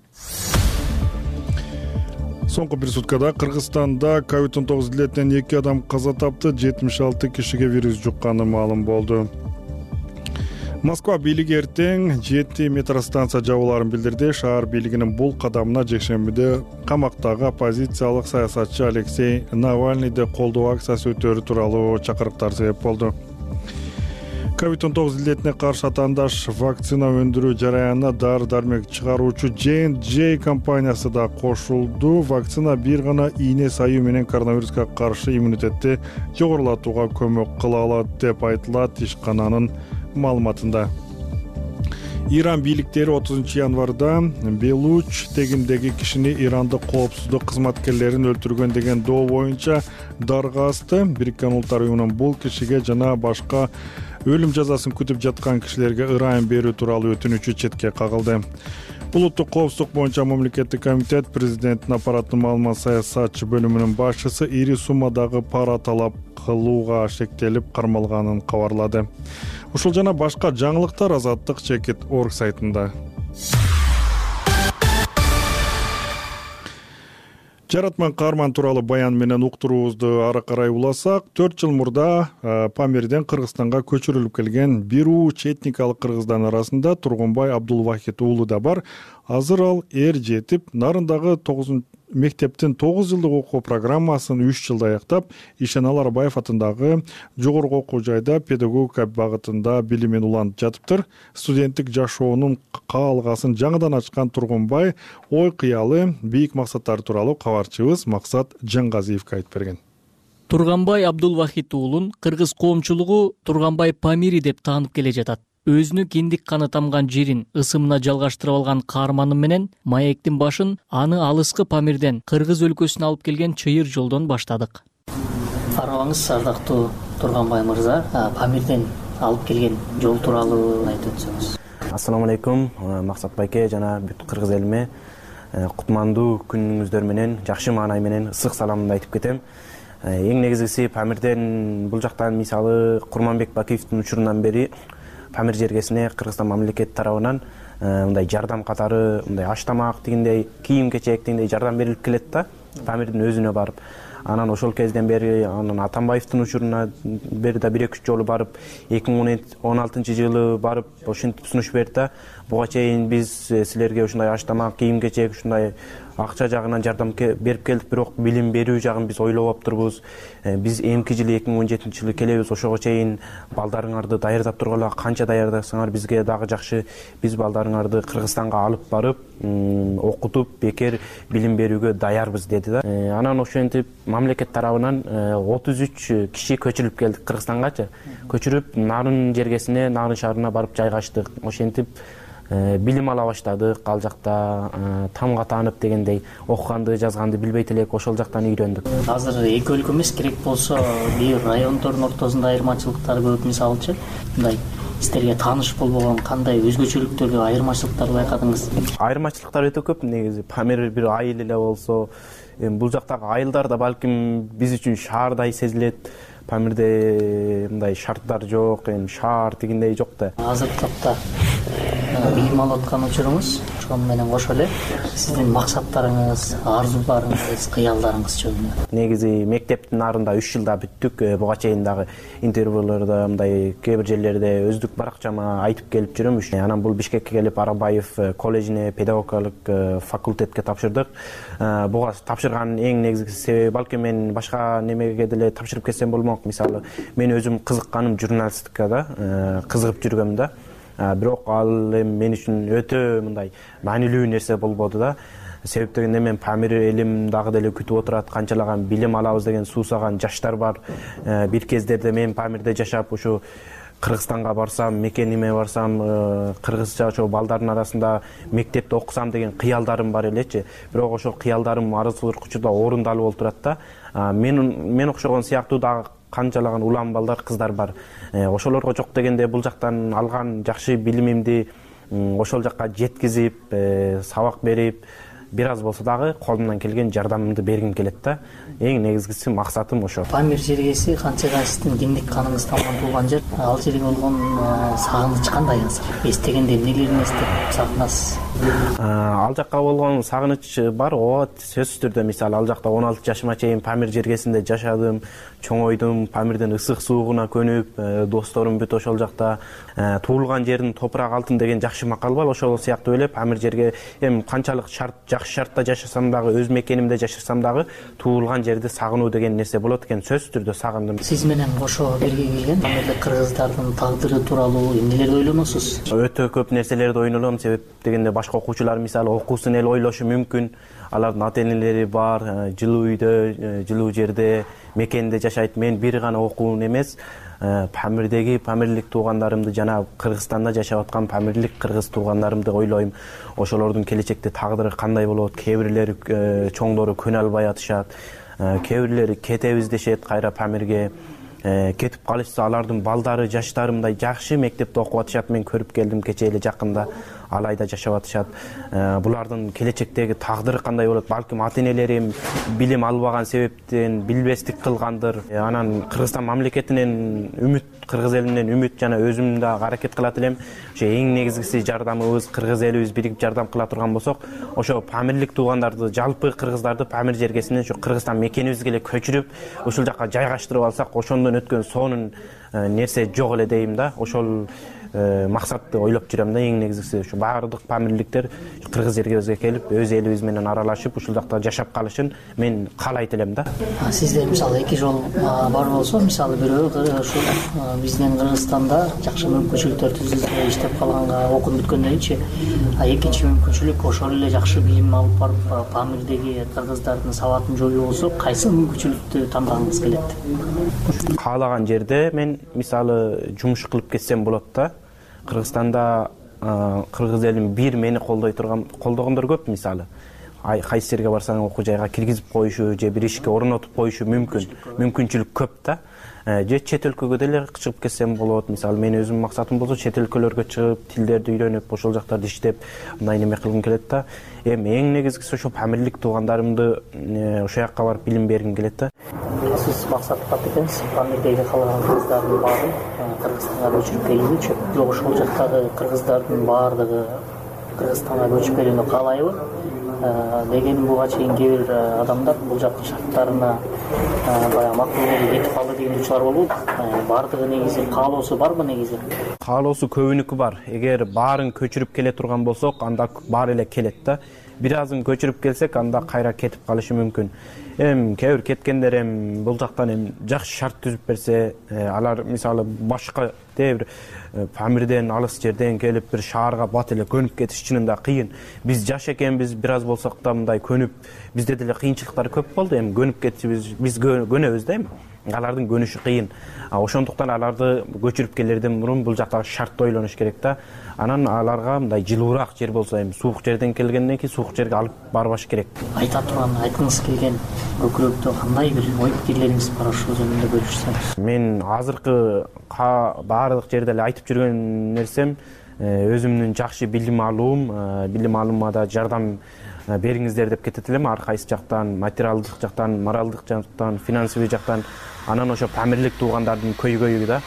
Соңку бир суткада Кыргызстанда ковид он тогуз илетинен эки адам каза тапты, жетимиш алты кишиге вирус жукканы маалым болду. Москва бийлиги эртең жети метростанция жабууларын билдирди. Шаар бийлигинин бул кадамына жекшембиде камактагы оппозициялык саясатчы Алексей Навальныйды колдоо акциясы өтөрү тууралуу чакырыктар себеп болду. ковид он тогуз илетине каршы атаандаш вакцина өндүрүү жараянына дары-дармек чыгаруучу джей энд джей компаниясы да кошулду. Вакцина бир гана ийне саюу менен коронавируска каршы иммунитетти жогорулатууга көмөк кыла алат деп айтылат ишкананын маалыматында. Иран бийликтери отузунчу январда Белуч тегиндеги кишини Ирандык коопсуздук кызматкерлерин өлтүргөн деген доо боюнча дарга асты. Бириккен Улуттар уюмунун бул кишиге жана башка өлүм жазасын күтүп жаткан кишилерге ырайым берүү тууралуу өтүнүчү четке кагылды. Улуттук коопсуздук боюнча мамлекеттик комитет президенттин аппараттын маалымат саясатчы бөлүмүнүн башчысы ири суммадагы пара талап кылууга шектелип кармалганын кабарлады. Ушул жана башка жаңылыктар азаттык чекит точка орг сайтында. Жаратман Каарман тууралуу баян менен уктуруубузду ары карай уласак, төрт жыл мурда Памирден Кыргызстанга көчүрүлүп келген бир уч этникалык кыргыздар арасында Тургунбай Абдулвахит уулу да бар. Азыр ал эр жетип, Нарындагы мектептин тогуз жылдык окуу программасын үч жылда аяктап, Ишенал Арбаев атындагы жогорку окуу жайда педагогика багытында билимин улантып жатыптыр. Студенттик жашоонун каалгасын жаңыдан ачкан Тургунбай ой кыялы, бийик максаттары тууралуу кабарчыбыз Максат Жаңгазиевге айтып берген. Тургунбай Абдулвахит уулун кыргыз коомчулугу Тургунбай Памири деп таанып келе жатат. Өзүнү киндик каны тамган жерин ысымына жалгаштырып алган каарманы менен маектин башын аны алыскы Памирден Кыргыз өлкөсүнө алып келген чыйыр жолдон баштадык. Карабаңыз, ардактуу Тургунбай мырза, Памирден алып келген жол тууралуу айтып өтсөңүз. Ассаламу алейкум, Максат байке жана бүт кыргыз элиме кутмандуу күнүңүздөр менен, жакшы маанай менен ысык саламымды айтып кетем. Эң негизгиси Памирден бул жактан мисалы Курманбек Бакиевдин учурунан бери Памир жергесине Кыргызстан мамлекети тарабынан мындай жардам катары, мындай аш тамак дегендей, кийим кечек дегендей жардам берилип келет да, Памирдин өзүнө барып. Анан ошол кезден бери анан Атамбаевдин учуруна бери да бир эки үч жолу барып, эки миң он алтынчы жылы барып ошентип сунуш берди да. Буга чейин биз силерге ушундай аш тамак, кийим кечек, ушундай акча жагынан жардам берип келдик, бирок билим берүү жагын биз ойлоп аптырбыз. Биз эмки жылы эки миң он жетинчи жылы келебиз, ошого чейин балдарыңарды даярдап тургула, канча даярдасаңар бизге дагы жакшы. Биз балдарыңарды Кыргызстанга алып барып, окутуп, бекер билим берүүгө даярбыз деди да. Анан ошентип мамлекет тарабынан отуз үч киши көчүрүп келдик Кыргызстангачы. Көчүрүп Нарын жергесине, Нарын шаарына барып жайгаштык. Ошентип билим ала баштадык. Ал жакта тамга таанып дегендей окуганды, жазганды билбейт элек, ошол жактан үйрөндүк. Азыр эки өлкө эмес, керек болсо бир райондордун ортосунда айырмачылыктар көп, мисалычы мындай сиздерге тааныш болбогон кандай өзгөчөлүктөрдү, айырмачылыктарды байкадыңыз? Айырмачылыктар өтө көп негизи. Памир бир айыл эле болсо, бул жактагы айылдар да балким биз үчүн шаардай сезилет. Памирде мындай шарттар жок, эми шаар дегендей жок да. Азыркы тапта билим алып аткан учуруңуз, ошол менен кошо эле сиздин максаттарыңыз, арзууларыңыз, кыялдарыңыз жөнүндө. Негизи мектептин нарында үч жылда бүттүк. Буга чейин дагы интервьюларда мындай кээ бир жерлерде өздүк баракчама айтып келип жүрөм. Анан бул Бишкекке келип Арабаев коллежине, педагогикалык факультетке тапшырдык. Буга тапшырганын эң негизги себеби балким мен башка немеге деле тапшырып кетсем болмок. Мисалы, мен өзүм кызыкканым журналистикада, кызыгып жүргөм да. Бирок ал мен үчүн өтө мындай маанилүү нерсе болбоду да. себеп дегенде мен Памир элим дагы деле күтүп отурат, канчалаган билим алабыз деген суусаган жаштар бар. Бир кездерде мен Памирде жашап ушу Кыргызстанга барсам, мекениме барсам, кыргызча ошо балдардын арасында мектепте окусам деген кыялдарым бар элечи. Бирок ошол кыялдарым арызылык учурда орундалып болуп турат да. Мен мен окшогон сыяктуу дагы канчалаган улам балдар, кыздар бар. Ошолорго жок дегенде бул жактан алган жакшы билимимди ошол жакка жеткизип, сабак берип, бир аз болсо дагы колумдан келген жардамымды бергим келет да. Эң негизгиси максатым ошо. Памир жергеси канчага сиздин киндик каныңыздан туулган жер. Ал жерге болгон сагыныч кандай азыр? Эстегенде эмнелерин эстеп сагынасыз? Ал жакка болгон сагыныч бар. Ооба, сөзсүз түрдө мисалы ал жакта он алты жашыма чейин Памир жергесинде жашадым, чоңойдум, Памирдин ысык суугуна көнүп, досторум бүт ошол жакта. Туулган жердин топурак алтын деген жакшы макал бар. Ошол сыяктуу эле Памир жерге эми канчалык шарт жакшы шартта жашасам дагы, өз мекенимде жашасам дагы туулган жерди сагынуу деген нерсе болот экен. Сөзсүз түрдө сагындым. Сиз менен кошо бирге келген Памирлик кыргыздардын тагдыры тууралуу эмнелерди ойлоносуз? Өтө көп нерселерди ойлоном, себеп дегенде башка окуучулар мисалы окуусун эле ойлошу мүмкүн. Алардын ата-энелери бар, жылуу үйдө, жылуу жерде, мекенде жашайт. Мен бир гана окуун эмес, Памирдеги памирлик туугандарымды жана Кыргызстанда жашап аткан памирлик кыргыз туугандарымды ойлойм. Ошолордун келечекте тагдыры кандай болот? Кээ бирлери чоңдору көнө албай атышат, кээ бирлери кетебиз дешет кайра Памирге. Кетип калышса алардын балдары, жаштары мындай жакшы мектепте окуп атышат. Мен көрүп келдим кече эле жакында. Алайда жашап атышат. Булардын келечектеги тагдыры кандай болот? Балким ата-энелерим билим албаган себептен билбестик кылгандыр. Анан Кыргызстан мамлекетинен үмүт, кыргыз элинен үмүт жана өзүм да аракет кылат элем. Ошо эң негизгиси жардамыбыз кыргыз элибиз биригип жардам кыла турган болсок, ошо памирлик туугандарды, жалпы кыргыздарды Памир жергесинен ошо Кыргызстан мекенибизге эле көчүрүп, ушул жакка жайгаштырып алсак, ошондон өткөн сонун нерсе жок эле дейм да. Ошол максатты ойлоп жүрөм да. Эң негизгиси ушу баардык памирликтер кыргыз жергебизге келип, өз элибиз менен аралашып, ушул жакта жашап калышын мен каалайт элем да. Сизде мисалы эки жол бар болсо, мисалы бирөө ушу биздин Кыргызстанда жакшы мүмкүнчүлүктөр иштеп калганга окуп бүткөндөн кийинчи, а экинчи мүмкүнчүлүк ошол эле жакшы билим алып барып Памирдеги кыргыздардын сабатын жоюу болсо, кайсы мүмкүнчүлүктү тандагыңыз келет? Каалаган жерде мен мисалы жумуш кылып кетсем болот да. Кыргызстанда кыргыз элин бир мени колдой турган, колдогондор көп мисалы. Кайсы жерге барсаң окуу жайга киргизип коюшу же бир ишке орнотуп коюшу мүмкүн. Мүмкүнчүлүк көп да. Же чет өлкөгө деле чыгып кетсем болот. Мисалы мен өзүм максатым болсо чет өлкөлөргө чыгып, тилдерди үйрөнүп, ошол жактарда иштеп, мындай неме кылгым келет да. Эми эң негизгиси ошо памирлик туугандарымды ошол жакка барып билим бергим келет да. Сиз максат кат экенсиз, Памирдеги калган кыргыздардын баарын Кыргызстанга көчүрүп келүүчү. Жок, ошол жактагы кыргыздардын баардыгы Кыргызстанга көчүп келүүнү каалайбы? Дегенмен буга чейин кээ бир адамдар бул жактын шарттарына баягы макул болуп кетип калды деген учурлар болот. Баардыгы негизи каалоосу барбы негизи? Каалоосу көбүнүкү бар. Эгер баарын көчүрүп келе турган болсок, анда баары эле келет да. Бир азын көчүрүп келсек, анда кайра кетип калышы мүмкүн. Эми кээ бир кеткендер эми бул жактан эми жакшы шарт түзүп берсе, алар мисалы башка бир Памирден алыс жерден келип бир шаарга бат эле көнүп кетиш чынында кыйын. Биз жаш экенбиз, бир аз болсок да мындай көнүп, бизде деле кыйынчылыктар көп болду. Эми көнүп кетишибиз, биз көнөбүз да эми. Алардын көнүшү кыйын. Ошондуктан аларды көчүрүп келерден мурун бул жактагы шартты ойлонуш керек да. Анан аларга мындай жылуураак жер болсо, эми суук жерден келгенден кийин суук жерге алып барбаш керек. Айта турган, айткыңыз келген көкүрөктө кандай бир ой пикирлериңиз бар, ошол жөнүндө бөлүшсөңүз? Мен азыркы баардык жерде эле айтып жүргөн нерсем өзүмдүн жакшы билим алуум, билим алуума да жардам бериңиздер деп кетет элем. Ар кайсы жактан, материалдык жактан, моралдык жактан, финансовый жактан. Анан ошо памирлик туугандардын көйгөйү да.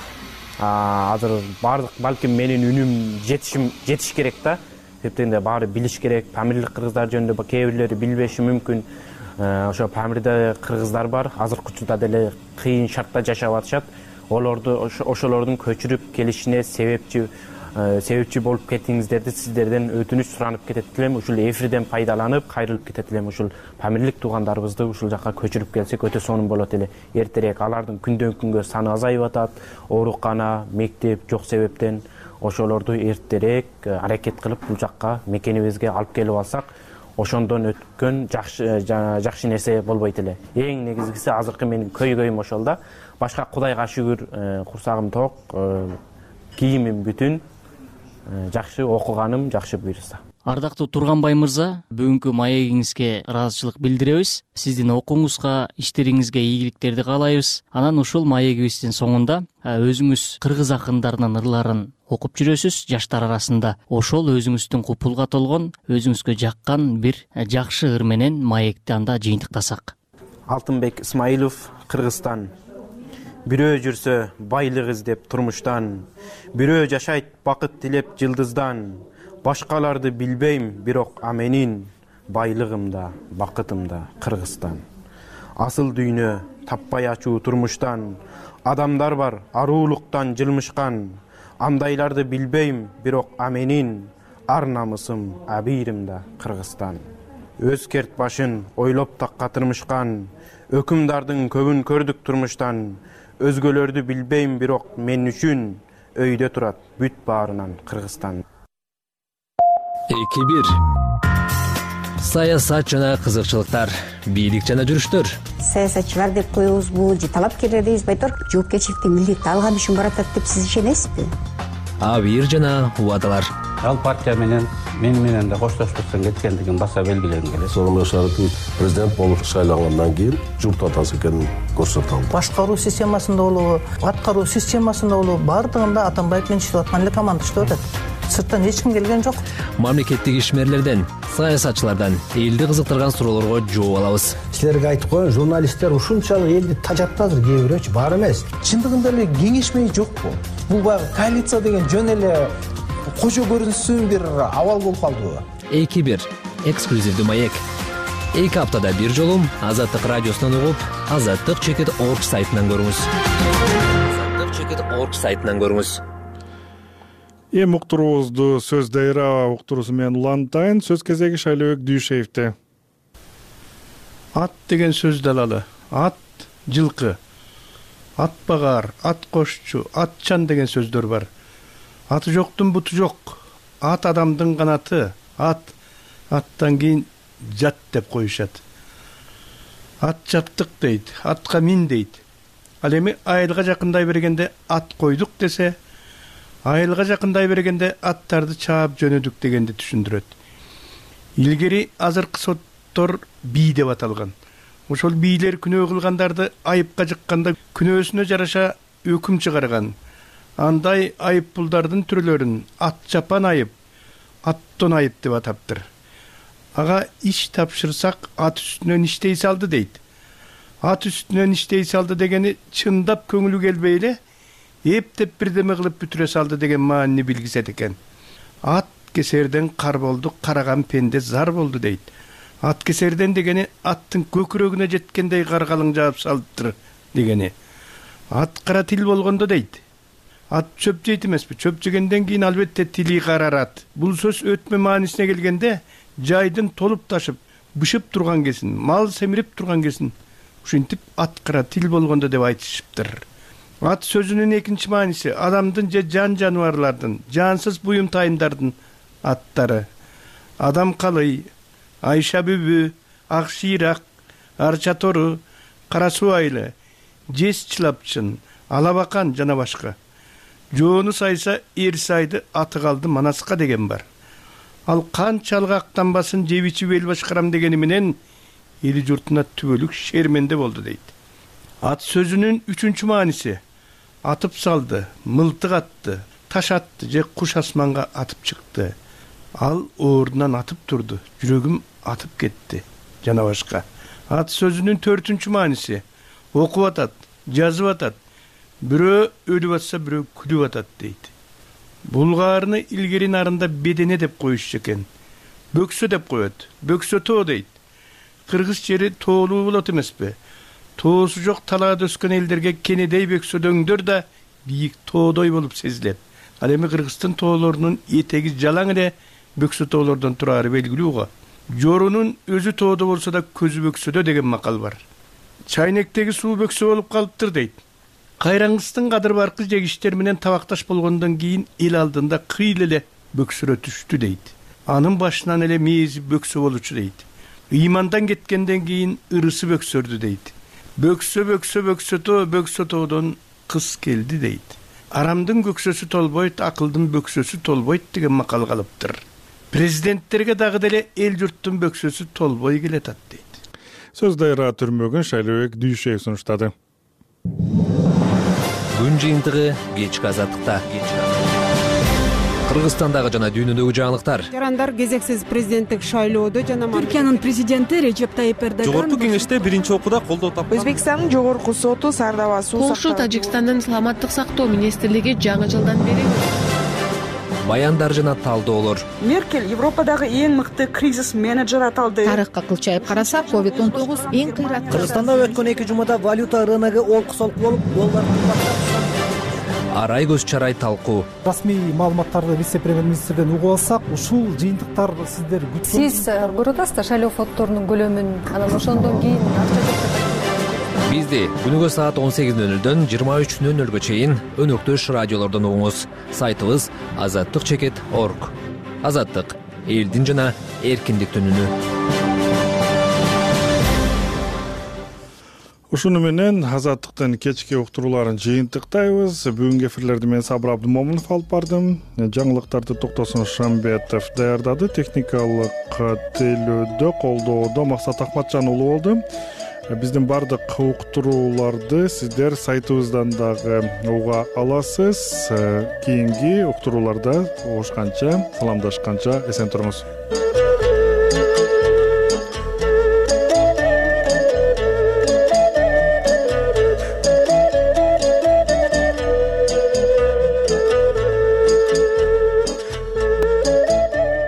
Азыр баардык балким менин үнүм жетишим жетиш керек да. Себептен баары билиш керек. Памирлик кыргыздар жөнүндө кээ бирлери билбеши мүмкүн. Ошо Памирде кыргыздар бар. Азыркы учурда деле кыйын шартта жашап атышат. Олорду ошолордун көчүрүп келишине себепчи себепчи болуп кетиңиздерди сиздерден өтүнүч суранып кетет элем. Ушул эфирден пайдаланып кайрылып кетет элем. Ушул памирлик туугандарыбызды ушул жакка көчүрүп келсек өтө сонун болот эле. Эртерээк алардын күндөн күнгө саны азайып атат. Оорукана, мектеп жок себептен ошолорду эртерээк аракет кылып бул жакка мекенибизге алып келип алсак, ошондон өткөн жакшы жакшы нерсе болбойт эле. Эң негизгиси азыркы менин көйгөйүм ошол да. Башка Кудайга шүгүр, курсагым ток, кийимим бүтүн, жакшы окуганым жакшы буюрса. Ардактуу Турганбай мырза, бүгүнкү маегиңизге ыраазычылык билдиребиз. Сиздин окууңузга, иштериңизге ийгиликтерди каалайбыз. Анан ушул маегибиздин соңунда өзүңүз кыргыз акындарынын ырларын окуп жүрөсүз жаштар арасында. Ошол өзүңүздүн купулга толгон, өзүңүзгө жаккан бир жакшы ыр менен маекти анда жыйынтыктасак. Алтынбек Исмаилов, Кыргызстан. Бирөө жүрсө байлык издеп турмуштан, бирөө жашайт бакыт тилеп жылдыздан. Башкаларды билбейм, бирок а менин байлыгымда, бакытымда Кыргызстан. Асыл дүйнө таппай ачуу турмуштан, адамдар бар аруулуктан жылмышкан. Андайларды билбейм, бирок а менин ар намысым, абийримда Кыргызстан. Өз керт башын ойлоп такка тырмышкан, өкүмдардын көбүн көрдүк турмуштан. Өзгөлөрдү билбейм, бирок мен үчүн өйдө турат бүт баарынан Кыргызстан. эки бир саясат жана кызыкчылыктар, бийлик жана жүрүштөр. Саясатчылар деп коебузбу же талапкерлер дейбиз, байтор жоопкерчиликти милдетти алган үчүн баратат деп сиз ишенесизби? Абийир жана убадалар. Ал партия менен мен менен да коштошпостон кеткендигин баса белгилегим келет. Сооронбай Шарипович президент болуп шайлангандан кийин журт атасы экенин көрсөтө. Башкаруу системасында болобу, аткаруу системасында болобу, баардыгында Атамбаев менен иштеп аткан эле команда иштеп атат. Сырттан эч ким келген жок. Мамлекеттик ишмерлерден, саясатчылардан элди кызыктырган суроолорго жооп алабыз. Силерге айтып коеюн, журналисттер ушунчалык элди тажатты азыр, кээ бирөөчү бар эмес. Чындыгында эле кеңешмей жокпу? Бул баягы коалиция деген жөн эле кожо көрүнсүн бир абал болуп калдыбы? эки бир эксклюзивдүү маек. эки аптада бир жолу Азаттык радиосунан угуп, азаттык чекит точка орг сайтынан көрүңүз. азаттык чекит точка орг сайтынан көрүңүз. Эми уктуруубузду сөз дайра уктуруусу менен улантайын. Сөз кезеги Шайлообек Дүйшеевде. Ат деген сөз далалы. Ат жылкы, ат багар, ат кошчу, атчан деген сөздөр бар. Аты жоктун буту жок. Ат адамдын канаты. Ат аттан кийин жат деп коюшат. Ат жаттык дейт, атка мин дейт. Ал эми айылга жакындай бергенде ат койдук десе, айылга жакындай бергенде аттарды чаап жөнөдүк дегенди түшүндүрөт. Илгери азыркы соттор бий деп аталган. Ошол бийлер күнөө кылгандарды айыпка жыкканда күнөөсүнө жараша өкүм чыгарган. Андай айып пулдардын түрлөрүн ат чапан айып, аттон айып деп атаптыр. Ага иш тапшырсак ат үстүнөн иштей салды дейт. Ат үстүнөн иштей салды дегени чындап көңүлү келбей эле эптеп бирдеме кылып бүтүрө салды деген маанини билгизет экен. Ат кесерден кар болду, караган пенде зар болду дейт. Ат кесерден дегени аттын көкүрөгүнө жеткендей каргалың жаап салыптыр дегени. Ат кара тил болгондо дейт. Ат чөп жейт эмеспи? Чөп жегенден кийин албетте тили карарат. Бул сөз өтмө маанисине келгенде жайдын толуп ташып, бышып турган кесин, мал семирип турган кесин. Ушинтип ат кара тил болгондо деп айтышыптыр. Ат сөзүнүн экинчи мааниси адамдын же жан жаныбарлардын, жансыз буюм тайымдардын аттары. Адам калый, айша бүбү, ак шыйрак, арча тору, кара суу айылы, жес чылапчын, алабакан жана башка. Жоону сайса эр сайды, аты калды манаска деген бар. Ал канчалык актанбасын жеп ичип эл башкарам дегени менен эли журтуна түбөлүк шерменде болду дейт. Ат сөзүнүн үчүнчү мааниси атып салды, мылтык атты, таш атты же куш асманга атып чыкты. Ал ордунан атып турду, жүрөгүм атып кетти жана башка. Ат сөзүнүн төртүнчү мааниси окуп атат, жазып атат. Бирөө өлүп атса, бирөө күлүп атат дейт. Булгаарыны илгери нарында бедене деп коюшчу экен. Бөксө деп коет. Бөксө тоо дейт. Кыргыз жери тоолуу болот эмеспи? Тоосу жок талаада өскөн элдерге кенедей бөксөдөңдөр да бийик тоодой болуп сезилет. Ал эми Кыргыздын тоолорунун этеги жалаң эле бөксө тоолордон турары белгилүү го. Жорунун өзү тоодо болсо да көзү бөксөдө деген макал бар. Чайнектеги суу бөксө болуп калыптыр дейт. Кайраңгыстын кадыр баркы жегиштер менен табакташ болгондон кийин эл алдында кыйыл эле бөксөрө түштү дейт. анын башынан эле мээзи бөксө болчу дейт. Ыймандан кеткенден кийин ырысы бөксөрдү дейт. Бөксө бөксө бөксөтө бөксөтөдөн кыз келди дейт. Арамдын көксөсү толбойт, акылдын бөксөсү толбойт деген макал калыптыр. Президенттерге дагы деле эл журттун бөксөсү толбой келатат дейт. Сөз дайра түрмөгүн Шайлообек Дүйшеев сунуштады. Күн жыйынтыгы кечки азаттыкта. Кыргызстандагы жана дүйнөдөгү жаңылыктар. Жарандар кезексиз президенттик шайлоодо жана Түркиянын президенти Режеп Тайип Эрдоган Жогорку кеңеште биринчи окууда колдоо тапкан. Өзбекстандын жогорку соту Сардава суу Польша Тажикстандын саламаттык сактоо министрлиги жаңы жылдан бери Баяндар жана талдоолор. Меркель Европадагы эң мыкты кризис менеджер аталды. Тарыхка кылчайып карасак, ковид он тогуз эң кыйрат. Кыргызстанда өткөн эки жумада валюта рыногу олку-солку болуп, доллар Арай көз чарай талкуу. Расмий маалыматтарды вице-премьер-министрден угуп алсак, ушул жыйынтыктар сиздер күткөн. Сиз көрүп атасызбы шайлоо фонддорунун көлөмүн, анан ошондон кийин Бизди күнүгө саат он сегиз нөл нөлдөн жыйырма үч нөл нөлгө чейин өнөктөш радиолордон угуңуз. Сайтыбыз азаттык чекит орг. Азаттык элдин жана эркиндиктин үнү. Ушуну менен азаттыктын кечки уктурууларын жыйынтыктайбыз. Бүгүнкү эфирлерди мен Сабыр Абдымомунов алып бардым. Жаңылыктарды Токтосун Шамбетов даярдады. Техникалык тейлөөдө колдоодо Максат Акматжан уулу болду. Биздин бардык уктурууларды сиздер сайтыбыздан дагы уга аласыз. Кийинки уктурууларда угушканча, саламдашканча эсен туруңуз.